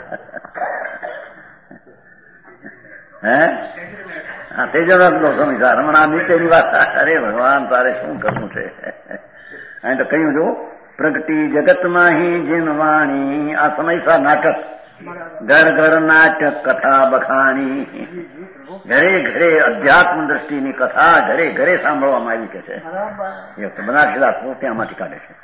હા તેજો નો સમયસર હમણાં નીચેની વાત અરે ભગવાન તારે શું કરવું છે અહીં તો કહ્યું જો પ્રગતિ જગતમાં હી જીન વાણી આ સમયસર નાટક ઘર ઘર નાટક કથા બખાણી ઘરે ઘરે અધ્યાત્મ દ્રષ્ટિની કથા ઘરે ઘરે સાંભળવામાં આવી કે છે એ બનારસીદાસ ત્યાંમાંથી કાઢે છે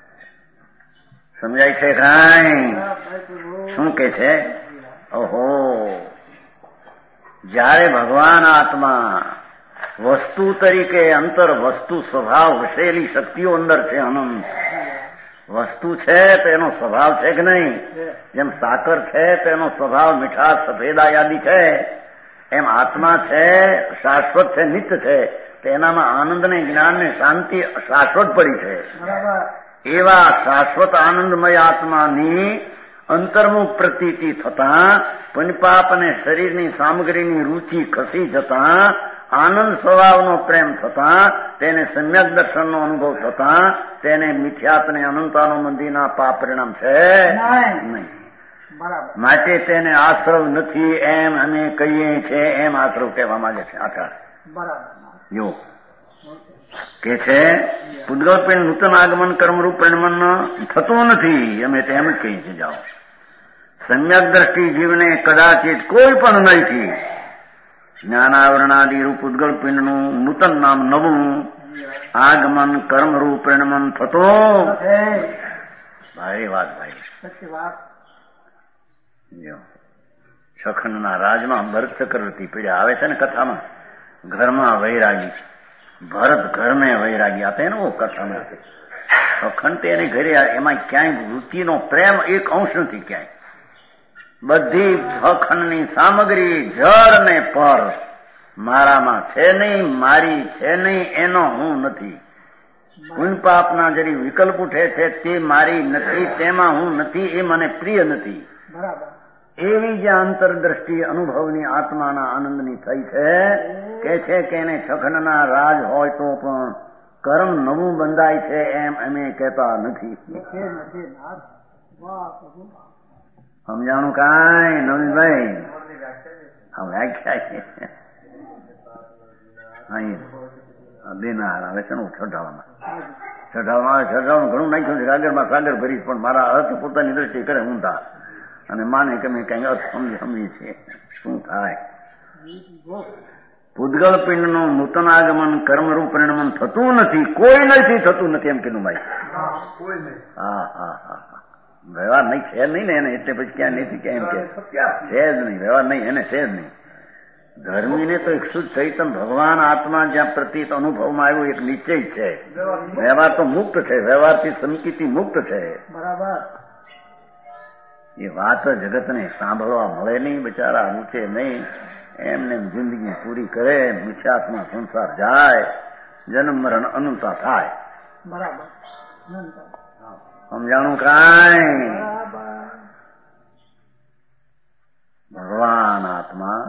સમજાય છે કાંઈ શું કે છે ઓહો જ્યારે ભગવાન આત્મા વસ્તુ તરીકે અંતર વસ્તુ સ્વભાવ વસેલી શક્તિઓ અંદર છે અનંત વસ્તુ છે તો એનો સ્વભાવ છે કે નહીં જેમ સાકર છે તો એનો સ્વભાવ મીઠાશ સફેદા યાદી છે એમ આત્મા છે શાશ્વત છે નિત્ય છે તો એનામાં આનંદ ને જ્ઞાન ને શાંતિ શાશ્વત પડી છે એવા શાશ્વત આનંદમય આત્માની અંતર્મુખ પ્રતીતિ થતા પુણ્યપાપ અને શરીરની સામગ્રીની રૂચિ ખસી જતા આનંદ સ્વભાવનો પ્રેમ થતા તેને સમ્યક દર્શનનો અનુભવ થતા તેને મિથ્યાત્ને અનંતાનો મંદિરના પાપ પરિણામ છે નહીં માટે તેને આશ્રવ નથી એમ અમે કહીએ છીએ એમ આશ્રવ કહેવા માંગે છે આખા જો કે છે પૂતગલ નૂતન આગમન કર્મરૂપ પરિણમન થતું નથી અમે તેમ જ કહીએ છીએ જાઓ સમ્યક દ્રષ્ટિ જીવને કદાચિત કોઈ પણ નહીંથી જ્ઞાનાવરણાદિ રૂપ ઉદ્ગલ પિંડનું નૂતન નામ નવું આગમન કર્મરૂપ પરિણમન થતો ભાઈ વાત ભાઈ સખંડના રાજમાં ભરત ચક્રવર્તી પીડ્યા આવે છે ને કથામાં ઘરમાં વૈરાગી ભરત ઘરને વૈરાગી આપે ને કથામાં આપે સખંડ એને ઘરે એમાં ક્યાંય વૃત્તિનો પ્રેમ એક અંશ નથી ક્યાંય બધી સખંડની સામગ્રી જળ ને પર મારામાં છે નહીં મારી છે નહીં એનો હું નથી પુણ્ય પાપના જરી વિકલ્પ ઉઠે છે તે મારી નથી તેમાં હું નથી એ મને પ્રિય નથી એવી જે આંતરદ્રષ્ટિ અનુભવની આત્માના આનંદની થઈ છે કે એને સખંડના રાજ હોય તો પણ કર્મ નવું બંધાય છે એમ અમે કહેતા નથી સમજાણું કાંઈ નવીનભાઈ આ વ્યાખ્યા દેનાર આવે છે ચઢાવવામાં ઘણું નાખ્યું છે સાગરમાં સાગર ભરીશ પણ મારા અર્થ પોતાની દ્રષ્ટિ કરે ઊંધા અને માને કે મેં કઈ અર્થ સમજીએ છીએ શું થાય પૂતગલ પિંડનું નૂતન આગમન કર્મરૂપ પરિણમન થતું નથી કોઈ નથી થતું નથી એમ કીધું ભાઈ હા હા હા વ્યવહાર નહીં છે નહીં ને એને એટલે પછી ક્યાં નહીં ક્યાં એમ કે છે જ નહીં વ્યવહાર નહીં એને છે જ નહીં ધર્મીને તો એક શુદ્ધ ચૈતન ભગવાન આત્મા જ્યાં પ્રતીત અનુભવમાં આવ્યો એક નિશ્ચય છે વ્યવહાર તો મુક્ત છે વ્યવહારથી સંકિતિ મુક્ત છે બરાબર એ વાત જગતને સાંભળવા મળે નહીં બિચારા રૂચે નહીં એમને જિંદગી પૂરી કરે મિથ્યાત્મા સંસાર જાય જન્મ મરણ અનંતા થાય બરાબર સમજાણું કાંઈ ભગવાન આત્મા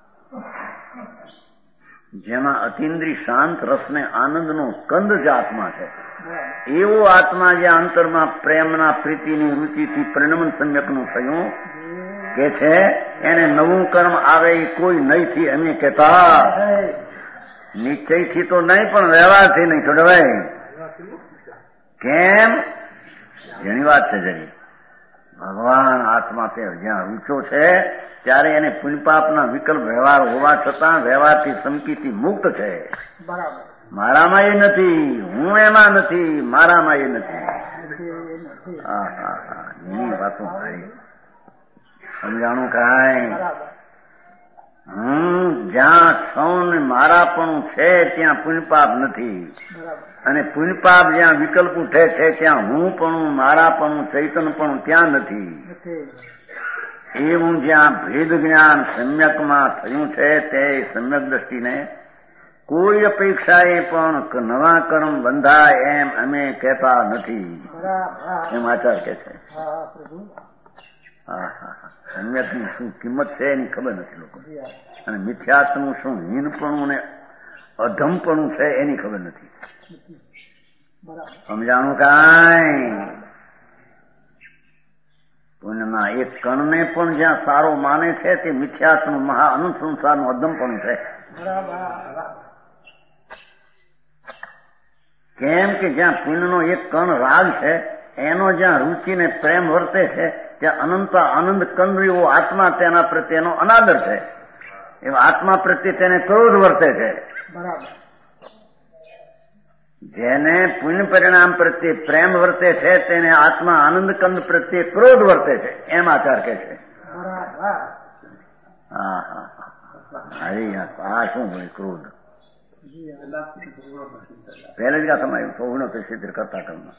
જેમાં અતિન્દ્રિય શાંત રસને આનંદનો કંદ જ આત્મા છે એવો આત્મા જે અંતરમાં પ્રેમના પ્રીતિની રૂચિથી પરિણમન સમ્યકનું થયું કે છે એને નવું કર્મ આવે એ કોઈ નહીંથી અમે કહેતા નિશ્ચયથી તો નહીં પણ વ્યવહારથી નહીં છોડવાય કેમ જેની વાત છે જરી ભગવાન આત્મા તે જ્યાં ઊંચો છે ત્યારે એને પુણ્યપાપના વિકલ્પ વ્યવહાર હોવા છતાં વ્યવહારથી સમકીથી મુક્ત છે. બરાબર. મારામાં એ નથી, હું એમાં નથી, મારામાં એ નથી. એની વાતો થાય સમજાણું કાંઈ? હું જ્યાં સૌને મારાપણું છે ત્યાં પુણ્યપાપ નથી, અને પુણ્યપાપ જ્યાં વિકલ્પ ઉઠે છે ત્યાં હું પણ મારાપણું ચૈતનપણું ત્યાં નથી. એવું જ્યાં ભેદ જ્ઞાન સમ્યકમાં થયું છે તે સમ્યક દ્રષ્ટિને કોઈ અપેક્ષાએ પણ નવા કર્મ બંધાય એમ અમે કહેતા નથી, એમ આચાર કે છે. સમ્યકની શું કિંમત છે એની ખબર નથી લોકો, અને મિથ્યાત્વનું શું હીનપણું ને અધમપણું છે એની ખબર નથી. સમજાણું કાંઈ? પુણ્યના એક કણને પણ જ્યાં સારો માને છે તે મિથ્યાત્વનું મહા અનંત સંસારનું અધમપણું છે. કેમ કે જ્યાં પુણ્યનો એક કણ રાગ છે એનો જ્યાં રુચિને પ્રેમ વર્તે છે ત્યાં અનંત આનંદ કંદરીઓ આત્મા તેના પ્રત્યેનો અનાદર છે. એવા આત્મા પ્રત્યે તેને ક્રોધ વર્તે છે. જેને પુણ્ય પરિણામ પ્રત્યે પ્રેમ વર્તે છે તેને આત્મા આનંદ કંદ પ્રત્યે ક્રોધ વર્તે છે, એમ આચાર કે છે. આ શું હોય ક્રોધ? પહેલે જ તમારે સૌનો સિદ્ધ કરતા કર્મ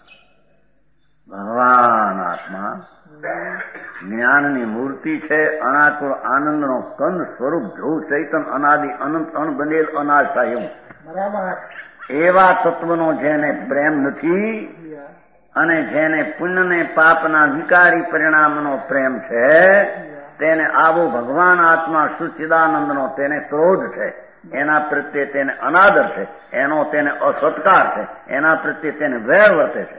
ભગવાન આત્મા જ્ઞાનની મૂર્તિ છે, અનાકુળ આનંદનો કંદ સ્વરૂપ ધ્રુવ ચૈતન અનાદિ અનંત અણબનેલ અનાશા એવું એવા તત્વનો જેને પ્રેમ નથી અને જેને પુણ્યને પાપના વિકારી પરિણામનો પ્રેમ છે તેને આવો ભગવાન આત્મા સુચિદાનંદનો તેને ક્રોધ છે, એના પ્રત્યે તેને અનાદર છે, એનો તેને અસત્કાર છે, એના પ્રત્યે તેને વેર વર્તે છે.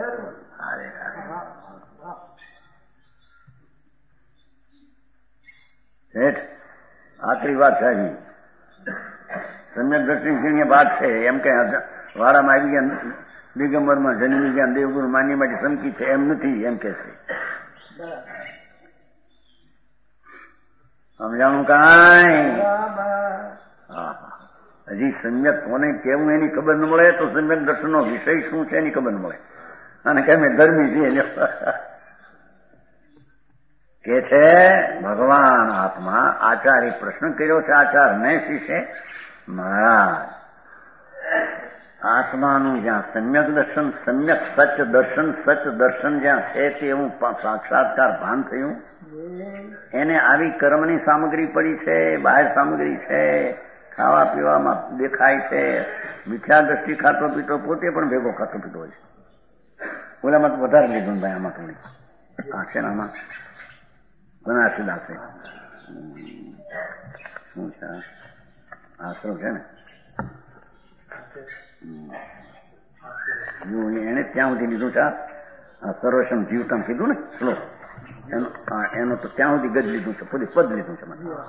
આખરી વાત સાહેબ સમ્યક દ્રષ્ટિની વાત છે. એમ કે વાડામાં આવી ગયા, દિગંબરમાં જન્મી ગયા, દેવગુરુ માન્ય માટે સમકી છે એમ નથી, એમ કે છે. સમજાણું કાંઈ? હજી સમ્યક કોને કેવું એની ખબર ન મળે તો સમ્યક દર્શનનો વિષય શું છે એની ખબર ન મળે. અને કે અમે ધર્મી છીએ કે છે ભગવાન આત્મા. આચાર્ય પ્રશ્ન કર્યો છે આચાર્યને શિષ્ય મહારાજ, આત્માનું જ્યાં સમ્યક દર્શન સમ્યક સચ દર્શન જ્યાં છે તે એવું સાક્ષાત્કાર ભાન થયું, એને આવી કર્મની સામગ્રી પડી છે, બહાર સામગ્રી છે, ખાવા પીવામાં દેખાય છે, મિથ્યા દ્રષ્ટિ ખાતો પીતો પોતે પણ ભેગો ખાતો પીતો હોય છે. ઓલામાં તો વધારે લીધું ભાઈ, આમાં થોડી આ છે ને આમાં ઘણા સીધા છે. શું છે આશરો છે ને એને ત્યાં સુધી લીધું છે. સર્વસમ જીવતમ કીધું ને શ્લોક એનો તો ત્યાં સુધી ગજ લીધું છે, પૂરી પદ લીધું છે.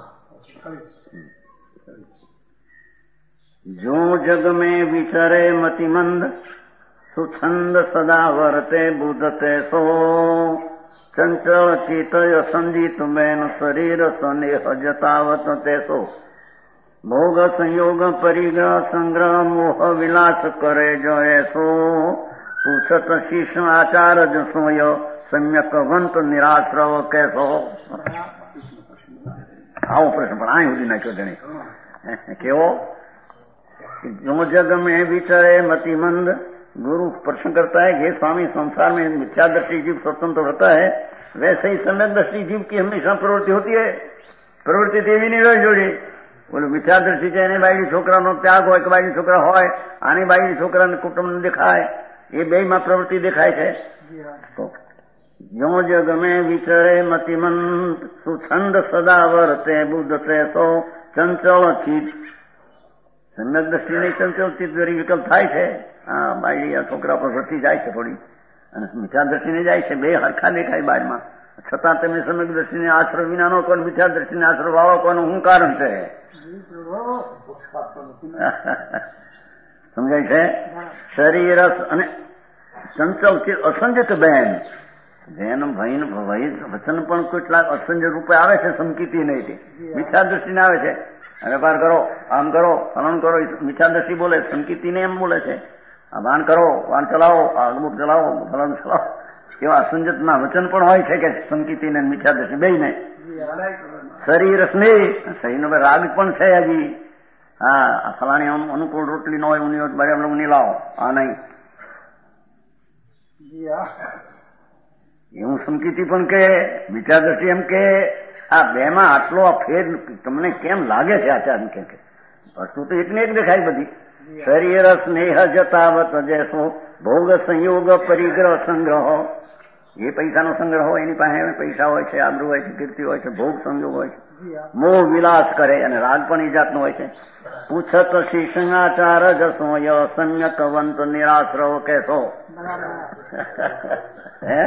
જો જગ મેં વિચરે મતિમંદ સુછંદ સદા વર્તે બુધતે સો ચંચળ ચિતય સંજીત મેન શરીર સ્નેહ જતાવત તેસો ભોગ સંયોગ પરિગ્રહ સંગ્રહ મોહ વિલાસ કરે જો એસો પૂછત શિષ્ય આચાર જ સોય સમ્યક વંત નિરાશ્રવ કેસો. આવો પ્રશ્ન પણ અહીં સુધી નાખ્યો તેને કેવો? जो जग में विचरे मतिमंद, गुरु प्रश्न करता है कि स्वामी संसार में मिथ्या दृष्टि जीव स्वतंत्र होता है, वैसे ही सम्यक दृष्टि जीव की हमेशा प्रवृत्ति होती है. प्रवृत्ति तेवी नहीं रही जोड़ी. बोलो मिथ्या दृष्टि છે એની બાયડી છોકરાનો ત્યાગ હોય કે બાયડી છોકરા હોય, આની બાયડી છોકરાને કુટુંબ દેખાય, એ બેમાં પ્રવૃત્તિ દેખાય છે. તો જો જગ મેં વિચરે મતિમંદ સુછંદ સદા વર્તે બુદ્ધતે સો ચંચળ ચિત્ત. સમ્યક દ્રષ્ટિ નહીં ચંચળ ચિત્ત વિકલ્પ થાય છે. હા, બાયડી આ છોકરા પર વધતી જાય છે થોડી, અને મિથ્યા દ્રષ્ટિને જાય છે, બે હરખા દેખાય બારમાં. છતાં તમે સમ્યક દ્રષ્ટિને આશ્રય વિનાનો કોણ, મિથ્યા દ્રષ્ટિને આશ્રય વાળો કોનું શું કારણ છે? સમજાય છે? શરીર અને ચંચળ ચિત્ત અસંજિત બેન જેન વચન પણ કેટલાક અસંજય રૂપે આવે છે, સંકિતી નહીં, મિથ્યા દ્રષ્ટિને આવે છે. વેપાર કરો, આમ કરો, ફલન કરો, મિથ્યા દ્રષ્ટિ બોલે, સંકિતીને એમ બોલે છે. આ વાન કરો, વાન ચલાવો, આ અમુક ચલાવો, ફલન ચલાવો, એવા અસંજતના વચન પણ હોય છે કે સંકિતીને મિથ્યા દ્રષ્ટિ બેયને. શરીર સ્નેહ, શરીરનો રાગ પણ છે હજી. હા, ફલાણી અનુકૂળ રોટલી ન હોય, ઉની બરે ઉની લાવો, આ નહીં, એવું સંકિતી પણ કે, મિથ્યા દ્રષ્ટિ એમ કે. આ બેમાં આટલો ફેર તમને કેમ લાગે છે? આચાર્ય કે વસ્તુ તો એકને એક દેખાય બધી. શરીર સ્નેહ જતાવત જેસો ભોગ સંયોગ પરિગ્રહ સંગ્રહ. એ પૈસાનો સંગ્રહ હોય, એની પાસે પૈસા હોય છે, આબરૂ હોય છે, કીર્તિ હોય છે, ભોગ સંયોગ હોય છે, મોહ વિલાસ કરે, અને રાગ પણ એ જાતનો હોય છે. પૂછત શિષણાચાર જસોય સંયકવંત નિરાશ્રવ કેસો. હે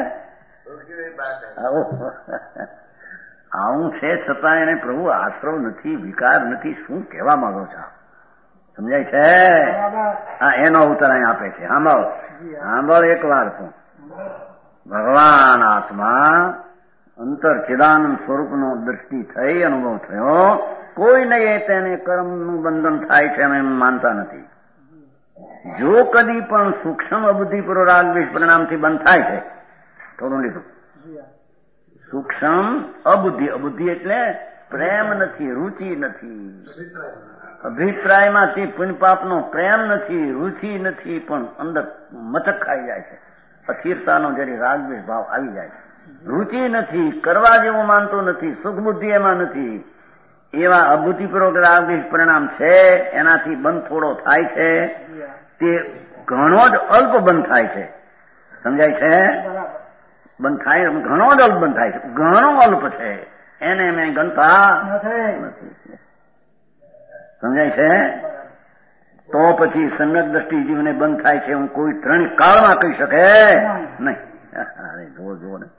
આવું છે છતાં એને પ્રભુ આશ્રવ નથી, વિકાર નથી. શું કહેવા માંગો છો? સમજાય છે? હા, એનો ઉત્તર અહીં આપે છે. સાંભળ એક વાર તું. ભગવાન આત્મા અંતર ચિદાનંદ સ્વરૂપનો દ્રષ્ટિ થઈ, અનુભવ થયો. કોઈને તેને કર્મનું બંધન થાય છે એમ માનતા નથી. જો કદી પણ સૂક્ષ્મ અબુદ્ધિપૂર્વ રાગ દ્વેષ પરિણામથી બંધ થાય છે, થોડું લીધું. સૂક્ષ્મ અબુદ્ધિ, અબુદ્ધિ એટલે પ્રેમ નથી, રુચિ નથી, અભિપ્રાયમાંથી પુણ્ય પાપનો પ્રેમ નથી, રુચિ નથી, પણ અંદર મચક ખાઈ જાય છે. અસ્થિરતાનો જરી રાગ દ્વેષ ભાવ આવી જાય છે. રુચિ નથી, કરવા જેવું માનતો નથી, સુખ બુદ્ધિ એમાં નથી. એવા અબુદ્ધિપૂર્વક રાગ દ્વેષ પરિણામ છે, એનાથી બંધ થોડો થાય છે. તે ઘણો જ અલ્પ બંધ થાય છે. સમજાય છે? બંધ થાય, ઘણો જ અલ્પ બંધ થાય છે, ઘણો અલ્પ છે, એને મેં ગણતા નથી. સમજાય છે? તો પછી સમ્યક દ્રષ્ટિ જીવને બંધ થાય છે, હું કોઈ ત્રણ કાળમાં કહી શકે નહીં. અરે જુઓ ને,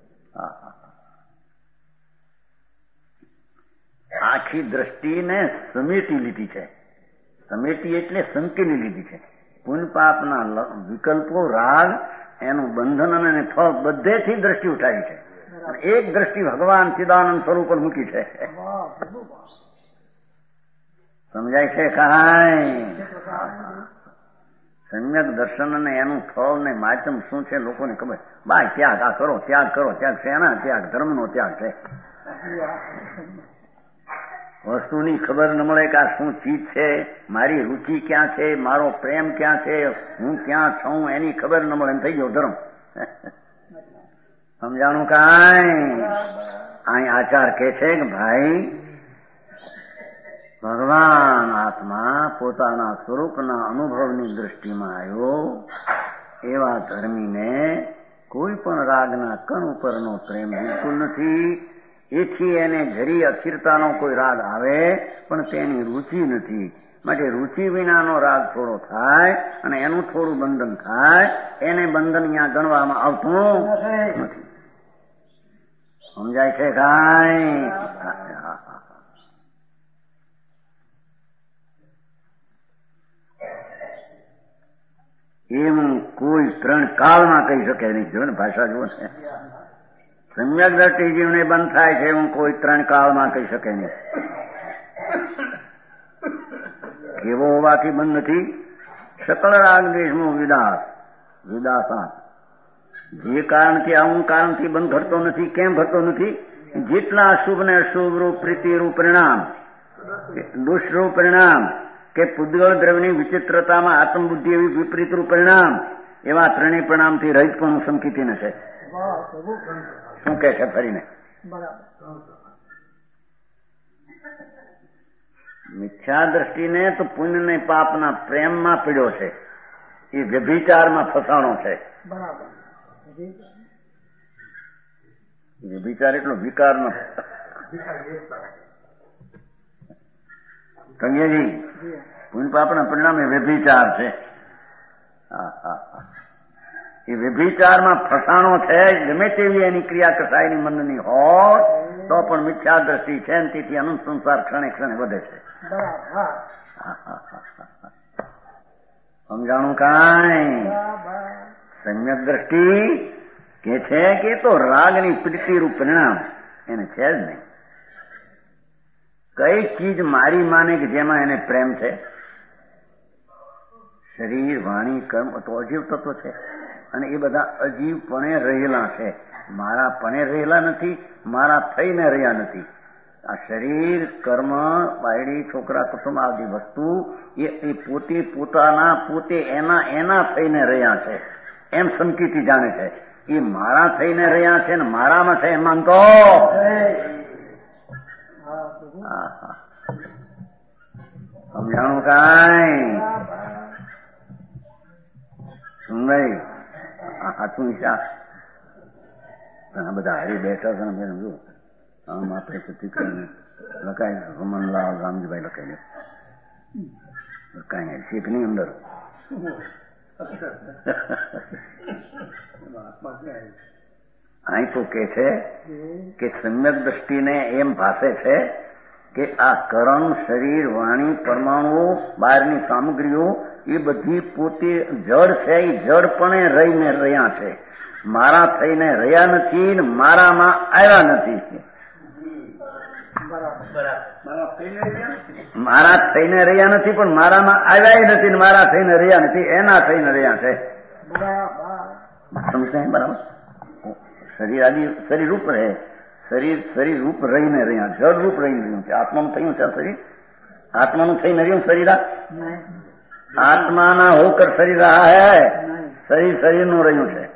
આખી દ્રષ્ટિને સમેટી લીધી છે. સમેટી એટલે સંકેલી લીધી છે. પુણ્ય પાપના વિકલ્પો, રાગ, એનું બંધન અને ફળ બધેથી દ્રષ્ટિ ઉઠાવી છે. એક દ્રષ્ટિ ભગવાન ચિદાનંદ સ્વરૂપ પર મૂકી છે. સમજાય છે? કાંઈ સમ્યક દર્શન અને એનું ફળ ને માધ્યમ શું છે લોકોને ખબર. બાય ત્યાગ, આ કરો, ત્યાગ કરો. ત્યાગ છે એના ત્યાગ, ધર્મનો ત્યાગ છે. વસ્તુની ખબર ન મળે કે આ શું ચીજ છે, મારી રુચિ ક્યાં છે, મારો પ્રેમ ક્યાં છે, હું ક્યાં છું, એની ખબર ન મળે, એમ થઈ ગયો ધર્મ. સમજાણું કાંઈ? અહીં આચાર કે છે કે ભાઈ, ભગવાન આત્મા પોતાના સ્વરૂપના અનુભવની દ્રષ્ટિમાં આવ્યો. એવા ધર્મીને કોઈ પણ રાગના કણ ઉપરનો પ્રેમ બિલકુલ નથી. એથી એને જરી અસ્થિરતાનો કોઈ રાગ આવે પણ તેની રુચિ નથી. માટે રુચિ વિનાનો રાગ થોડો થાય અને એનું થોડું બંધન થાય, એને બંધન અહીંયા ગણવામાં આવતું નથી. સમજાય છે કાંઈ? એમ કોઈ ત્રણ કાળમાં કહી શકે નહીં. જો ને ભાષા જુઓ ને, સમ્યક દ્રષ્ટિ જીવને બંધ થાય છે, હું કોઈ ત્રણ કાળમાં કહી શકે નહીં. કેવો હોવાથી બંધ નથી? સકળ રાગ દ્વેષનું વિદાસા. જે કારણથી આવું કારણથી બંધ ઘટતો નથી. કેમ ઘટતો નથી? જેટલા અશુભ ને અશુભ રૂપ પ્રીતિરૂપ પરિણામ, દુષ્ટરૂપ પરિણામ કે પુદ્ગળ દ્રવ્યની વિચિત્રતામાં આત્મબુદ્ધિ એવી વિપરીતરૂપ પરિણામ, એવા ત્રણેય પરિણામથી રહિત પણ સંકિતીને છે. શું કે છે ફરીને? મિથ્યા દ્રષ્ટિને તો પુણ્ય ને પાપના પ્રેમમાં પીડ્યો છે, એ વ્યભિચારમાં ફસાણો છે. વ્યભિચાર એટલો વિકારનો. કહીએજી પુણ્ય પાપના પરિણામે વ્યભિચાર છે. એ વ્યભિચારમાં ફસાણો છે. ગમે તેવી એની ક્રિયા કસાયની મનની હોય તો પણ મિથ્યા દ્રષ્ટિ છે, તેથી અનંત સંસાર ક્ષણે ક્ષણે વધે છે. સમજાણું કાંઈ? સમ્યક દ્રષ્ટિ કે છે કે તો રાગની પ્રીતિરૂપ પરિણામ એને છે જ નહીં. કઈ ચીજ મારી માને કે જેમાં એને પ્રેમ છે? શરીર, વાણી, કર્મ તો અજીવ તત્વ છે અને એ બધા અજીવપણે રહેલા છે. મારાપણે રહેલા નથી, મારા થઈને રહ્યા નથી. આ શરીર, કર્મ, બાયડી, છોકરા, કુટુંબ આદિ વસ્તુ એ પોતે પોતાના પોતે એના થઈને રહ્યા છે એમ સંકિતી જાણે છે. એ મારા થઈને રહ્યા છે ને મારામાં છે એમ માનતો. સમજાણું કાંઈ? નહીં હાથું ઈશા ઘણા બધા હારી બેઠા છે ને જો આમ આપણે સતી કરીને લખાય રમણલાલ રામજીભાઈ લખાય કઈ શીખની અંદર અહીં તો કે છે કે સમ્યક દ્રષ્ટિને એમ ભાષે છે કે આ કર્મ, શરીર, વાણી, પરમાણુઓ, બહારની સામગ્રીઓ એ બધી પોતે જડ છે. એ જડપણે રહીને રહ્યા છે. મારા થઈને રહ્યા નથી ને મારામાં આવ્યા નથી. મારા થઈને રહ્યા નથી પણ મારામાં આવ્યા નથી ને મારા થઈને રહ્યા નથી એના થઈને રહ્યા છે. સમજાય? બરાબર. શરીર આદિ શરીર રૂપ રહે, શરીર રૂપ રહીને રહ્યા, જડ રૂપ રહીને રહ્યું છે. આત્માનું થયું છે શરીર? આત્માનું થઈને રહ્યું શરીર? આત્માના હોકર શરીર આ હે. શરીરનું રહ્યું છે.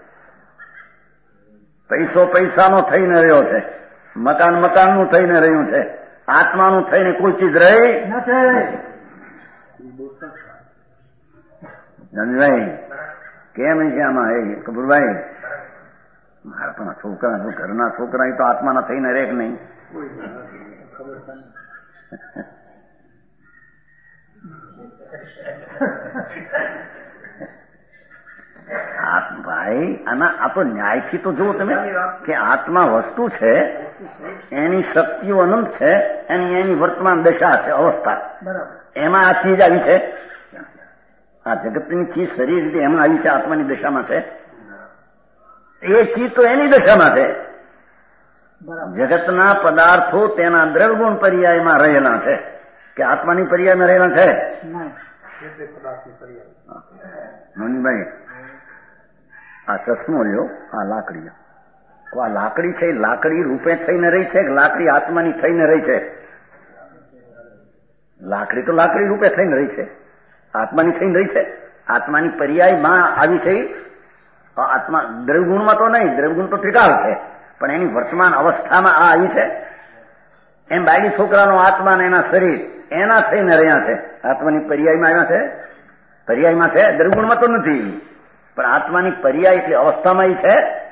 પૈસાનો થઈને રહ્યો છે. મકાનનું થઈને રહ્યું છે. આત્માનું થઈને કોઈ ચીજ રહી નથી. કેમ છે આમાં? એ કબૂરભાઈ, મારા પણ છોકરા, ઘરના છોકરા તો આત્માના થઈને રહે કે નહીં? ભાઈ આ તો ન્યાયથી તો જુઓ તમે કે આત્મા વસ્તુ છે, એની શક્તિઓ અનંત છે, એની વર્તમાન દશા છે, અવસ્થા. એમાં આ ચીજ આવી છે, આ જગતની ચીજ શરીર રીતે એમાં આવી છે, આત્માની દશામાં છે. એ ચીજ તો એની દશામાં છે. જગતના પદાર્થો તેના દ્રવગુણ પર્યાયમાં રહેલા છે કે આત્માની પર્યાયમાં રહેલા છે? નોનીભાઈ, આ ચશ્મો લ્યો, આ લાકડી, આ લાકડી છે, લાકડી રૂપે થઈને રહી છે કે લાકડી આત્માની થઈને રહી છે? લાકડી તો લાકડી રૂપે થઈને રહી છે, આત્માની થઈને રહી છે. આત્માની પર્યાયમાં આવી છે. આત્મા દ્રવગુણમાં તો નહીં, દ્રવગુણ તો ત્રિકાળ છે, પણ એની વર્તમાન અવસ્થામાં આ આવી છે. એમ બાયડી છોકરાનો આત્મા ને એના શરીર એના થઈને રહ્યા છે. આત્માની પર્યાયમાં આવ્યા છે, પર્યાયમાં છે, દ્રવગુણમાં તો નથી, પણ આત્માની પર્યાય એટલે અવસ્થામાં છે.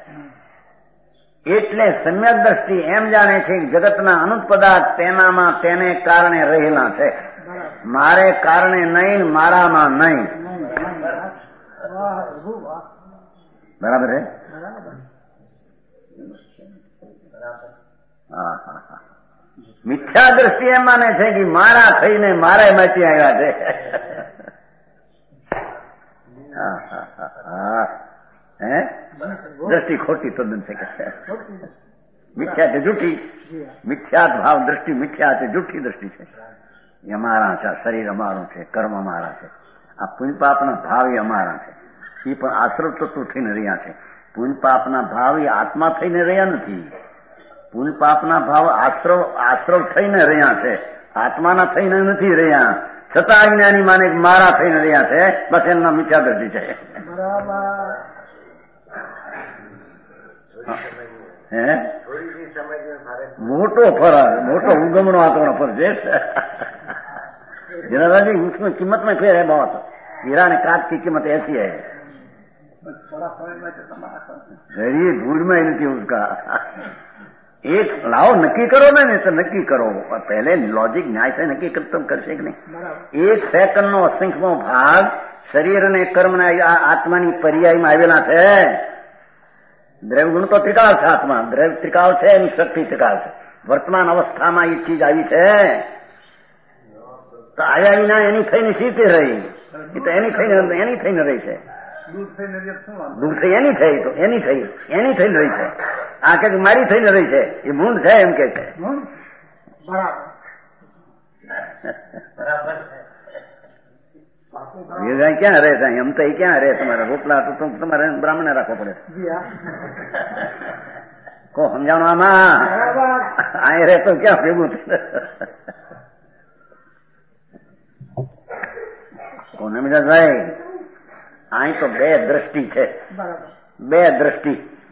એટલે સમ્યક દ્રષ્ટિ એમ જાણે છે કે જગતના અનંત પદાર્થ તેનામાં તેને કારણે રહેલા છે. મારે કારણે નહીં, મારામાં નહીં. બરાબર છે? મિથ્યા દ્રષ્ટિ એમ માને છે કે મારા થઈને મારા માંથી આવ્યા છે. હે દ્રષ્ટિ ખોટી તદ્દન છે કે મિથ્યા છે, જૂઠી. મિથ્યા ભાવ દ્રષ્ટિ મિથ્યા છે, જૂઠી દ્રષ્ટિ છે. એ અમારા છે, શરીર અમારું છે, કર્મ અમારા છે, આ પુણ્ય પાપના ભાવ એ અમારા છે. એ પણ આશ્રવ તત્વ થઈને રહ્યા છે. પુણ્ય પાપના ભાવ એ આત્મા થઈને રહ્યા નથી. પુણ્ય પાપના ભાવ આશ્રવ થઈને રહ્યા છે, આત્માના થઈને નથી રહ્યા. છતાં અજ્ઞાની માને મારા થઈને રહ્યા છે. બસ એમના મિથ્યા દ્રષ્ટિ છે. હે મોટો ફરક, મોટો ઉગમણો આતોનો ફરક છે. जनादाजी उसमें कीमत में फेर है बहुत. हीरा ने काट की कीमत ऐसी है, गरीब भूल में ही नहीं उसका. एक लाओ नक्की करो ना, नहीं तो नक्की करो. पहले लॉजिक न्याय से नक्की तुम कर શકે નહીં. એક સેકન્ડનો અસંખ્યનો ભાગ શરીર અને કર્મના આત્માની પર્યાયમાં આવેલા છે. દ્રવ્યગુણ તો ત્રિકાળ છે, આત્મા દ્રવ્ય ત્રિકાળ છે, એની શક્તિ ત્રિકાળ છે. વર્તમાન અવસ્થામાં એ ચીજ આવી છે તો આવ્યા વિના એની થઈને સીધી રહી, એ તો એની થઈને રહી છે. દૂર થઈ એની થઈ તો એની થઈને રહી છે. આ કે મારી થઈને રહી છે, એ મૂંડ છે એમ કે છે. ક્યાં રહે છે એમ તો એ ક્યાં રહે? તમારે રોટલા તો તમારે બ્રાહ્મણે રાખવો પડે. કો સમજાણું આમાં? અહીં રહે તો ક્યાં ભેગું કોને મિજાજભાઈ? અહીં તો બે દ્રષ્ટિ છે, બે દ્રષ્ટિ.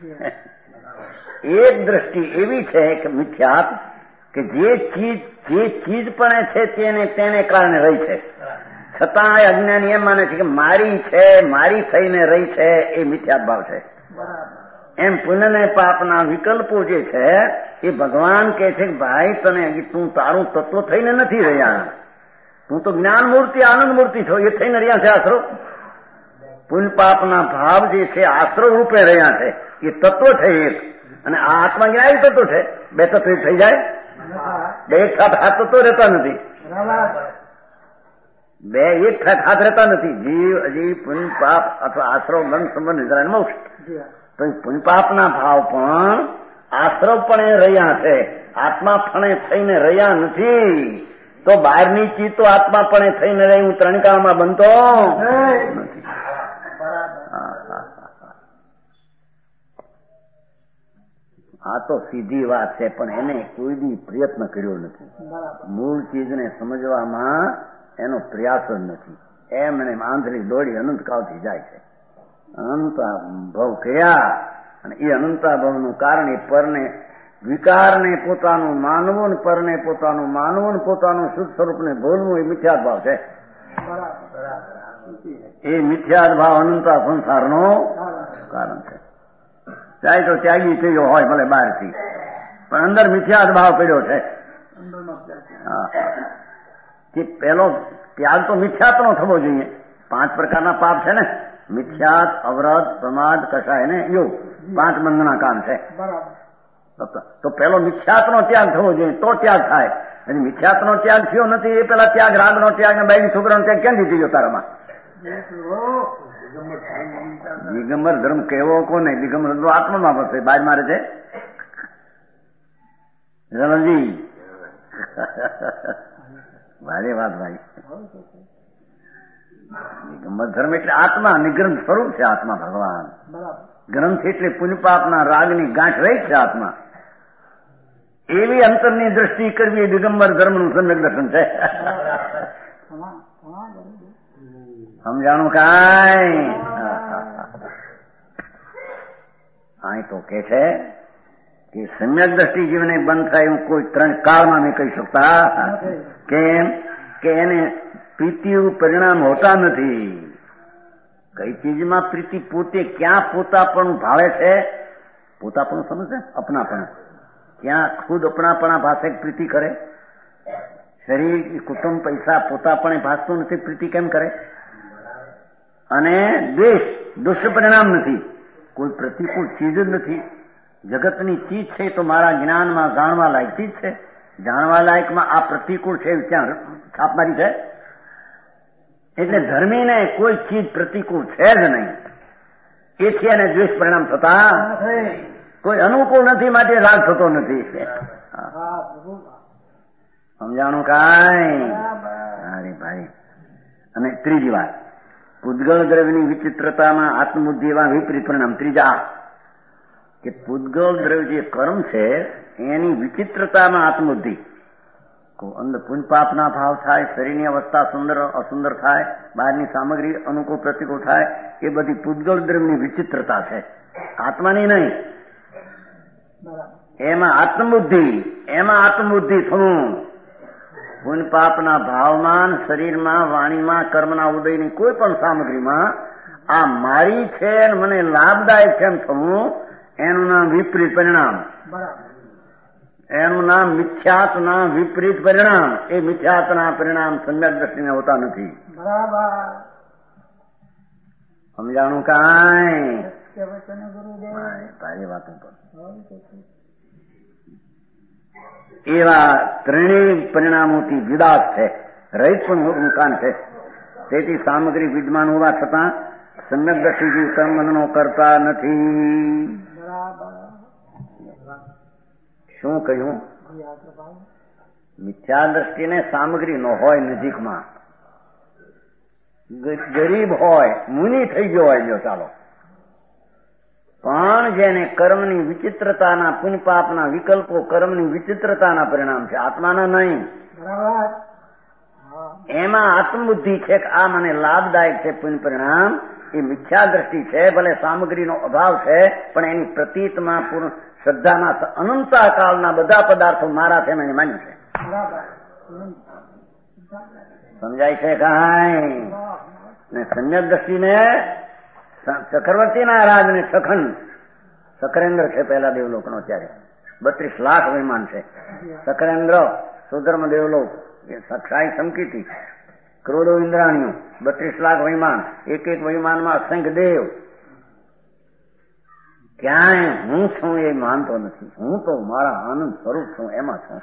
એક દ્રષ્ટિ એવી છે કે મિથ્યાત, કે જે ચીજ પણ છે તેને કારણે રહી છે, છતાં અજ્ઞાની એમ માને છે કે મારી છે, મારી થઈને રહી છે, એ મિથ્યાત ભાવ છે. એમ પુણ્ય ને પાપના વિકલ્પો જે છે એ ભગવાન કહે છે કે ભાઈ તને તું તારું તત્વ થઈને નથી રહ્યા, તું તો જ્ઞાન મૂર્તિ આનંદ મૂર્તિ છો, એ થઈને રહ્યા છે આશરો. પુણ્ય પાપના ભાવ જે છે આશરો રૂપે રહ્યા છે, એ તત્વ છે એક. અને આ આત્મા જ્ઞાન તત્વ છે, બે તત્વ થઈ જાય, બે એક સાથે હાથ તત્વ રહેતા નથી, બે એક હાથ રહેતા નથી. જીવ અજીવ પુણ્ય પાપ અથવા આશ્રવ બંધ સંબંધ નિદ્રા મોક્ષ, તો પુણ્ય પાપના ભાવ પણ આશ્રવપણે રહ્યા છે, આત્માપણે થઈને રહ્યા નથી. તો બહારની ચીજ તો આત્માપણે થઈને રહી, હું ત્રણ કાળમાં બનતો નથી. આ તો સીધી વાત છે, પણ એને કોઈ બી પ્રયત્ન કર્યો નથી. મૂળ ચીજને સમજવામાં એનો પ્રયાસ જ નથી. એમ એને આંધળી દોડી અનંતકાળથી જાય છે. અનંતાભવ કર્યા, અને એ અનંતાભવનું કારણ એ પરને વિકારને પોતાનું માનવું, ને પરને પોતાનું માનવું, ને પોતાનું શુદ્ધ સ્વરૂપને ભૂલવું, એ મિથ્યાત ભાવ છે. એ મિથ્યાત ભાવ અનંતા સંસારનો કારણ છે. ચાહે તો ત્યાગી થયો હોય ભલે બહારથી, પણ અંદર મિથ્યાત ભાવ પડ્યો છે. કે પેલો ત્યાગ તો મિથ્યાત નો થવો જોઈએ. 5 પ્રકારના પાપ છે ને, મિથ્યાત, અવરત, પ્રમાદ, કષાય ને યોગ, 5 બંધના કામ છે. તો પેલો મિથ્યાત નો ત્યાગ થવો જોઈએ, તો ત્યાગ થાય. અને મિથ્યાત નો ત્યાગ થયો નથી, એ પેલા ત્યાગ, રાગ નો ત્યાગ ને બાઈની છોકરાનો ત્યાગ ક્યાં દીધી ગયો તારામાં? દિગંબર ધર્મ કેવો કોને? દિગંબર આત્મામાં પડશે, બાજ મારે છે રણજી. ભારે વાત ભાઈ. દિગંબર ધર્મ એટલે આત્મા, નિગ્રંથ સ્વરૂપ છે આત્મા ભગવાન. ગ્રંથ એટલે પુણ્યપાપના રાગની ગાંઠ રહી છે આત્મા. એવી અંતરની દ્રષ્ટિ કરવી એ દિગંબર ધર્મનું સમ્યક દર્શન છે. સમજાણું કાંઈ? અહીં તો કે છે કે સમ્યક દ્રષ્ટિ જીવને બંધ થાય એવું કોઈ 3 કાળમાં નહીં કહી શકતા. કેમ કે એને પ્રીતિનું પરિણામ હોતા નથી. કઈ ચીજમાં પ્રીતિ પોતે ક્યાં પોતાપણું ભાવે છે? પોતાપણું સમજે? અપનાપણું. ક્યાં ખુદ અપનાપણા ભાષે પ્રીતિ કરે? શરીર, કુટુંબ, પૈસા પોતાપણે ભાસતું નથી, પ્રીતિ કેમ કરે? અને દ્વેષ, દુષ્ટ પરિણામ નથી, કોઈ પ્રતિકૂળ ચીજ જ નથી. જગતની ચીજ છે તો મારા જ્ઞાનમાં જાણવા લાયક ચીજ છે, જાણવા લાયકમાં આ પ્રતિકૂળ છે ત્યાં છાપ મારી છે. એટલે ધર્મીને કોઈ ચીજ પ્રતિકૂળ છે જ નહીં, એથી એને દ્વેષ પરિણામ થતા. કોઈ અનુકૂળ નથી માટે રાગ થતો નથી. સમજાણું કાંઈ? અરે ભાઈ. અને ત્રીજી વાત, પૂતગલ દ્રવ્યની વિચિત્રતામાં આત્મબુદ્ધિ એવા વિપરીત પરિણામ. ત્રીજા કે પૂતગલ દ્રવ્ય જે કર્મ છે એની વિચિત્રતામાં આત્મબુદ્ધિ, અંદર પુણ્ય પાપના ભાવ થાય, શરીરની અવસ્થા સુંદર અસુંદર થાય, બહારની સામગ્રી અનુકૂળ પ્રતિકૂળ થાય, એ બધી પૂતગલ દ્રવ્યની વિચિત્રતા છે, આત્માની નહીં. એમાં આત્મબુદ્ધિ થવું. પુણ્ય પાપના ભાવમાં, શરીરમાં, વાણીમાં, કર્મના ઉદયની કોઈ પણ સામગ્રીમાં આ મારી છે અને મને લાભદાયક છે એમ થવું, એનું નામ વિપરીત પરિણામ. એનું નામ મિથ્યાતના વિપરીત પરિણામ. એ મિથ્યાતના પરિણામ સમ્યક દ્રષ્ટિને હોતા નથી. સમજાણું કાંઈ? તારી વાતો પર એવા ત્રણેય પરિણામોથી વિદાસ છે, રહિત પણ મુકાન છે. તેથી સામગ્રી વિદ્યમાન હોવા છતાં સમ્યક દ્રષ્ટિથી કર્મનો કરતા નથી. શું કહ્યું? મિથ્યા દ્રષ્ટિને સામગ્રી ન હોય નજીકમાં, ગરીબ હોય, મુનિ થઈ ગયો હોય, જો ચાલો, પણ જેને કર્મની વિચિત્રતાના, પુણ્ય પાપના વિકલ્પો કર્મની વિચિત્રતાના પરિણામ છે, આત્માના નહીં. એમાં આત્મબુદ્ધિ છે કે આ મને લાભદાયક છે પુણ્ય પરિણામ, એ મિથ્યા દ્રષ્ટિ છે. ભલે સામગ્રીનો અભાવ છે, પણ એની પ્રતીતમાં પૂર્ણ શ્રદ્ધાના અનંતા કાળના બધા પદાર્થો મારા છે મેં માન્યું છે. સમજાય છે કાંઈ? ને સમ્યક દ્રષ્ટિને ચક્રવર્તીના રાજને સખરેન્દ્ર છે પહેલા દેવલોકનો, અત્યારે 32 લાખ વિમાન છે. સખરેન્દ્ર સુધર્મ દેવલોક, સાક્ષાઈ સમકીતી, ક્રોધો ઇન્દ્રાણીઓ, 32 લાખ વિમાન, એક એક વિમાનમાં અસંખ્ય દેવ. ક્યાંય હું છું એ માનતો નથી. હું તો મારા આનંદ સ્વરૂપ છું, એમાં છું.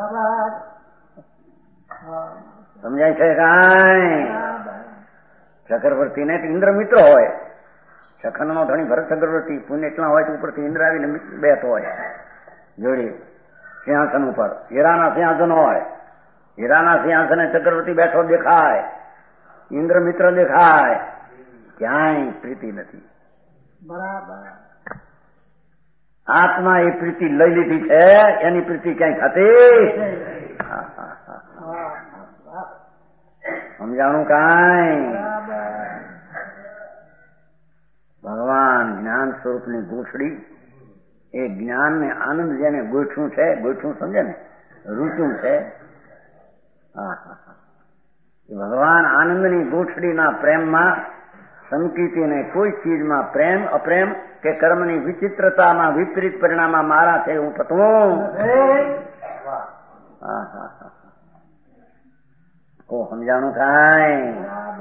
સમજાય છે કાંઈ? ચક્રવર્તીને ઇન્દ્ર મિત્ર હોય, સખનનો ધણી ભરત ચક્રવર્તી, પુણ્ય એટલા હોય તો ઉપરથી ઇન્દ્ર આવીને બેઠો હોય જોડી સિંહાસન ઉપર. હીરાના સિંહાસન હોય, હીરાના સિંહાસને ચક્રવર્તી બેઠો દેખાય, ઇન્દ્ર મિત્ર દેખાય, ક્યાંય પ્રીતિ નથી. બરાબર. આત્મા એ પ્રીતિ લઈ લીધી છે, એની પ્રીતિ ક્યાંય ખાતી. સમજાણું કાંઈ? ભગવાન જ્ઞાન સ્વરૂપની ગોઠડી, એ જ્ઞાન ને આનંદ જેને ગોઠવું છે, ગોઠવું સમજે ને, રૂચું છે. ભગવાન આનંદની ગોઠડીના પ્રેમમાં સંકિતિને કોઈ ચીજમાં પ્રેમ અપ્રેમ કે કર્મની વિચિત્રતામાં વિપરીત પરિણામમાં મારા છે હું તત્વું. ઓ સમજાણું કાંઈ?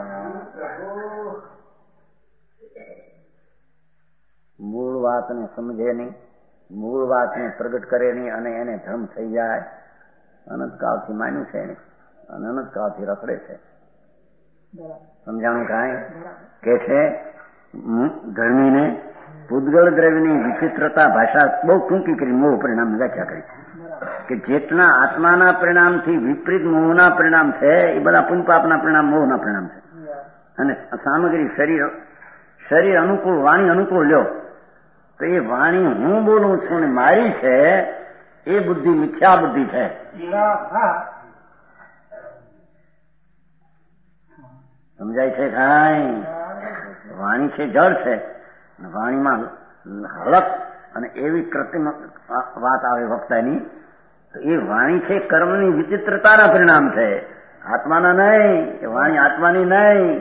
મૂળ વાતને સમજે નહીં, મૂળ વાતને પ્રગટ કરે નહીં, અને એને ધર્મ થઈ જાય. અનંતકાળથી માન્યું છે અને અનંતકાળથી રખડે છે. સમજાણું કાંઈ? કે છે ધર્મીને પૂતગળ દ્રવ્યની વિચિત્રતા ભાષા બહુ ટૂંકી કરી મોહ પરિણામ વ્યાખ્યા કરી કે જેટલા આત્માના પરિણામથી વિપરીત મોહના પરિણામ છે એ બધા પુણ્યપાપના પરિણામ મોહના પરિણામ છે. અને સામગ્રી શરીર અનુકૂળ, વાણી અનુકૂળ લ્યો તો એ વાણી હું બોલું છું ને મારી છે એ બુદ્ધિ મિથ્યા બુદ્ધિ છે. સમજાય છે કાંઈ? વાણી છે જળ છે, વાણીમાં હળક અને એવી કૃત્રિમ વાત આવે વક્તાની, તો એ વાણી છે કર્મની વિચિત્રતાના પરિણામ છે, આત્માના નહીં. એ વાણી આત્માની નહીં.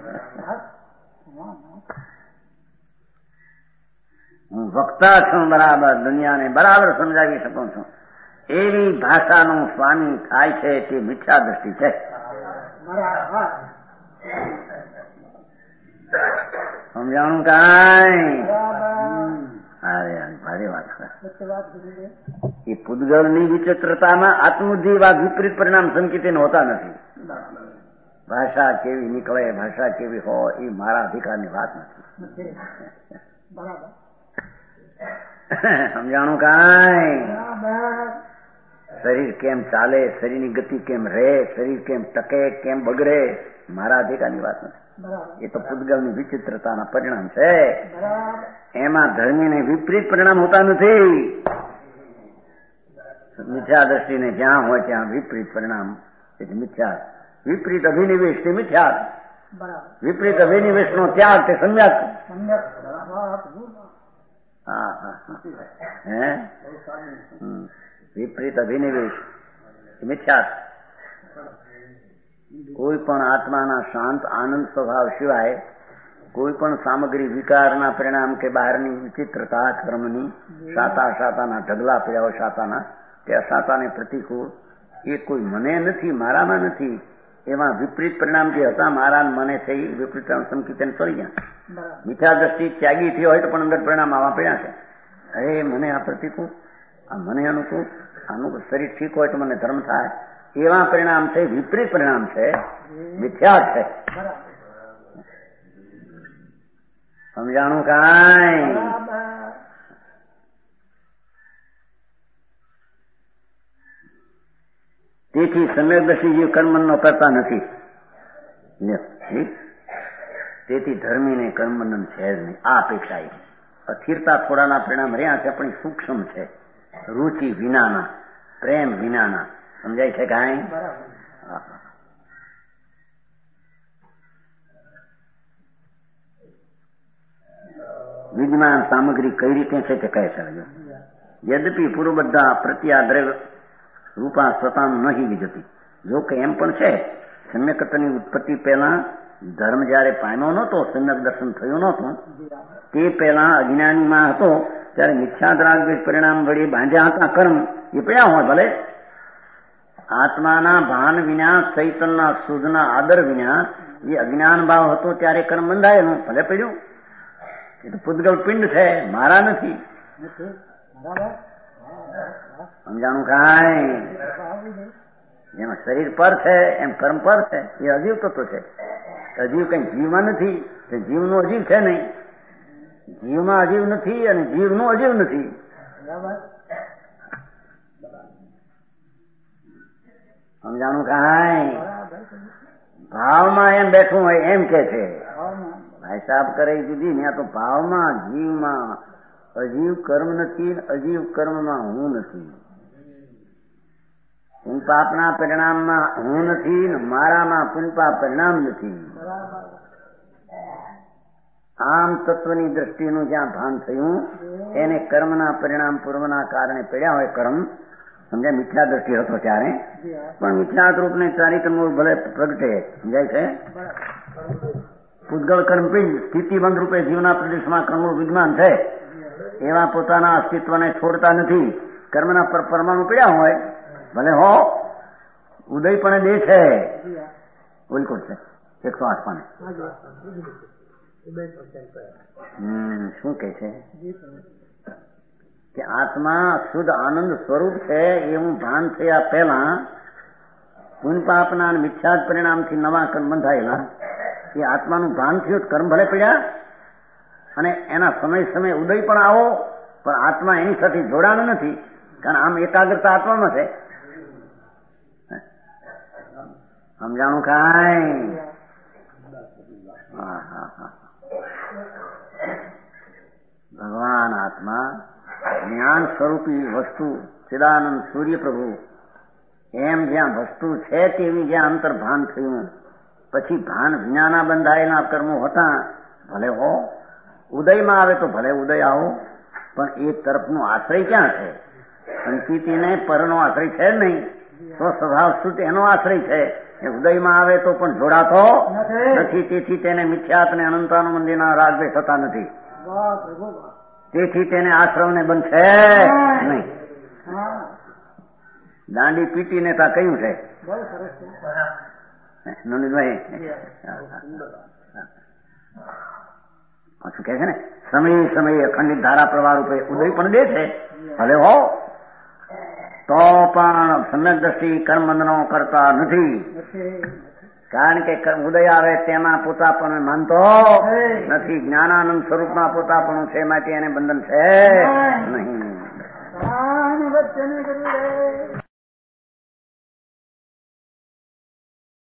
હું વક્તા છું, બરાબર દુનિયાને બરાબર સમજાવી શકું છું, એવી ભાષાનું સ્વામી થાય છે તે મિથ્યા દ્રષ્ટિ છે. સમજાણું કાંઈ? ભારે વાત. એ પૂતગળની વિચિત્રતામાં આત્મબુદ્ધિ વાત વિપરીત પરિણામ સંકેતીને હોતા નથી. ભાષા કેવી નીકળે, ભાષા કેવી હોય એ મારા અધિકારની વાત નથી. સમજાણું કાંઈ? શરીર કેમ ચાલે, શરીરની ગતિ કેમ રહે, શરીર કેમ ટકે, કેમ બગડે, મારા અધિકારની વાત નથી. એ તો પૂતગળની વિચિત્રતાના પરિણામ છે. એમાં ધર્મીને વિપરીત પરિણામ હોતા નથી. મિથ્યા દ્રષ્ટિને જ્યાં હોય ત્યાં વિપરીત પરિણામ એટલે મિથ્યા. વિપરીત અભિનિવેશ તે મિથ્યા, વિપરીત અભિનિવેશ નો ત્યાગ તે સમ્યક. વિપરીત અભિનિવેશ મિથ્યા. કોઈ પણ આત્માના શાંત આનંદ સ્વભાવ સિવાય કોઈ પણ સામગ્રી વિકારના પરિણામ કે બહારની વિચિત્રતા કર્મની સાતાના ઢગલા પડ્યા હોય સાતાના, તે સાતાને પ્રતિકૂળ એ કોઈ મને નથી, મારામાં નથી. એમાં વિપરીત પરિણામ જે હતા મારા મને થઈ વિપરીત સંકિતન ચડી ગયા. મિથ્યા દ્રષ્ટિ ત્યાગી થઈ હોય તો પણ અંદર પરિણામ આવા પડ્યા છે. અરે મને આ પ્રતિકૂળ, આ મને અનુકૂળ, આનું શરીર ઠીક હોય તો મને ધર્મ થાય, એવા પરિણામ છે, વિપરીત પરિણામ છે, મિથ્યા છે. સમજાણું કાંઈ? તેથી સમ્યકદર્શી જીવ કર્મબંધનો કરતા નથી. તેથી ધર્મીને કર્મબંધન છે જ નહીં. આ અપેક્ષા એ અસ્થિરતા થોડાના પરિણામ રહ્યા છે, પણ સૂક્ષ્મ છે, રુચિ વિનાના, પ્રેમ વિનાના. સમજાય છે કાંઈ? વિદ્યમાન સામગ્રી કઈ રીતે છે તે કહે છે. યદ્યપિ પૂર્વબદ્ધા પ્રત્યાદ્રવ રૂપા સ્વતાનું નહીં વિજતી. જો કે એમ પણ છે, સમ્યકત્વની ઉત્પત્તિ પહેલા ધર્મ જયારે પામ્યો નહોતો, સમ્યક દર્શન થયું નહોતું, તે પહેલા અજ્ઞાનીમાં હતો ત્યારે મિથ્યાદ્રાગ પરિણામ વડે બાંધ્યા હતા કર્મ, એ પડ્યા હોય. ભલે આત્માના ભાન વિના, ચૈતનના શુદ્ધના આદર વિના એ અજ્ઞાન ભાવ હતો ત્યારે કર્મ બંધાયેલું, ભલે પડ્યું. એ તો પૂતગલ પિંડ છે, મારા નથી. સમજાણું કાંઈ? જેમાં શરીર પર છે એમ કર્મ પર છે. એ અજીવ તત્વ છે. અજીવ કઈ જીવમાં નથી, જીવનું અજીવ છે નહીં. જીવમાં અજીવ નથી અને જીવનું અજીવ નથી. સમજાણું કાંઈ? ભાવમાં એમ બેઠું હોય એમ કે છે. ભાઈ સાહેબ કરે દીધી ને, આ તો ભાવમાં જીવમાં અજીવ કર્મ નથી, અજીવ કર્મમાં હું નથી. પુણ્યપાપના પરિણામમાં હું નથી, મારામાં પુણ્યપાપ પરિણામ નથી. આમ તત્વની દ્રષ્ટિનું જ્યાં ભાન થયું એને કર્મના પરિણામ પૂર્વના કારણે પડ્યા હોય કર્મ. સમજાય? મિથ્યા દ્રષ્ટિ હતો ત્યારે, પણ મિથ્યા રૂપને ચારિત્રનું ભલે પ્રગટે. સમજાય છે? પૂતગલ કર્મપિંડ સ્થિતિબંધ રૂપે જીવના પ્રદેશમાં કર્મનું વિદ્યમાન છે, એવા પોતાના અસ્તિત્વને છોડતા નથી. કર્મના પરમાણુ પડ્યા હોય, ભલે હો ઉદય પણ દે છે. બિલકુલ છે 108 પાને. શું કે છે કે આત્મા શુદ્ધ આનંદ સ્વરૂપ છે એવું ભાન થયા પહેલા પુણ્યપાપના મિથ્યાદ પરિણામથી નવા કર્મ બંધાયેલા. એ આત્માનું ભાન થયું, કર્મ ભલે પડ્યા અને એના સમય સમય ઉદય પણ આવો, પણ આત્મા એની સાથે જોડાણ નથી, કારણ આમ એકાગ્રતા આત્મામાં છે. સમજાણું કાંઈ? ભગવાન આત્મા જ્ઞાન સ્વરૂપી વસ્તુ ચિદાનંદ સૂર્ય પ્રભુ એમ જ્યાં વસ્તુ છે તેવી જ્યાં અંતર્ભાન થયું, પછી ભાન વિનાના બંધાયેલા કર્મો હતા. ભલે હો ઉદયમાં આવે તો ભલે ઉદય આવો, પણ એ તરફનો આશ્રય ક્યાં છે? સંકિતિને પરનો આશ્રય છે નહીં, તો સ્વભાવ શુદ્ધ એનો આશ્રય છે. એ ઉદયમાં આવે તો પણ જોડાતો નથી. તેથી તેને મિથ્યાત ને અનંતાનું મંદિરના રાગદ્વેષ થતા નથી. તેથી તેને આશ્રમને બનશે નહીં. દાંડી પીટીને ત્યાં કહ્યું છે નોનીભાઈ, શું કે છે ને, સમયે સમયે અખંડિત ધારા પ્રવાહ રૂપે ઉદય પણ દે છે. ભલે હો તો પણ સમ્યક દ્રષ્ટિ કર્મબંધનો કરતા નથી, કારણ કે ઉદય આવે તેમાં પોતાપણું માનતો નથી. જ્ઞાનાનંદ સ્વરૂપમાં પોતાપણું છે, માટે એને બંધન છે નહીં.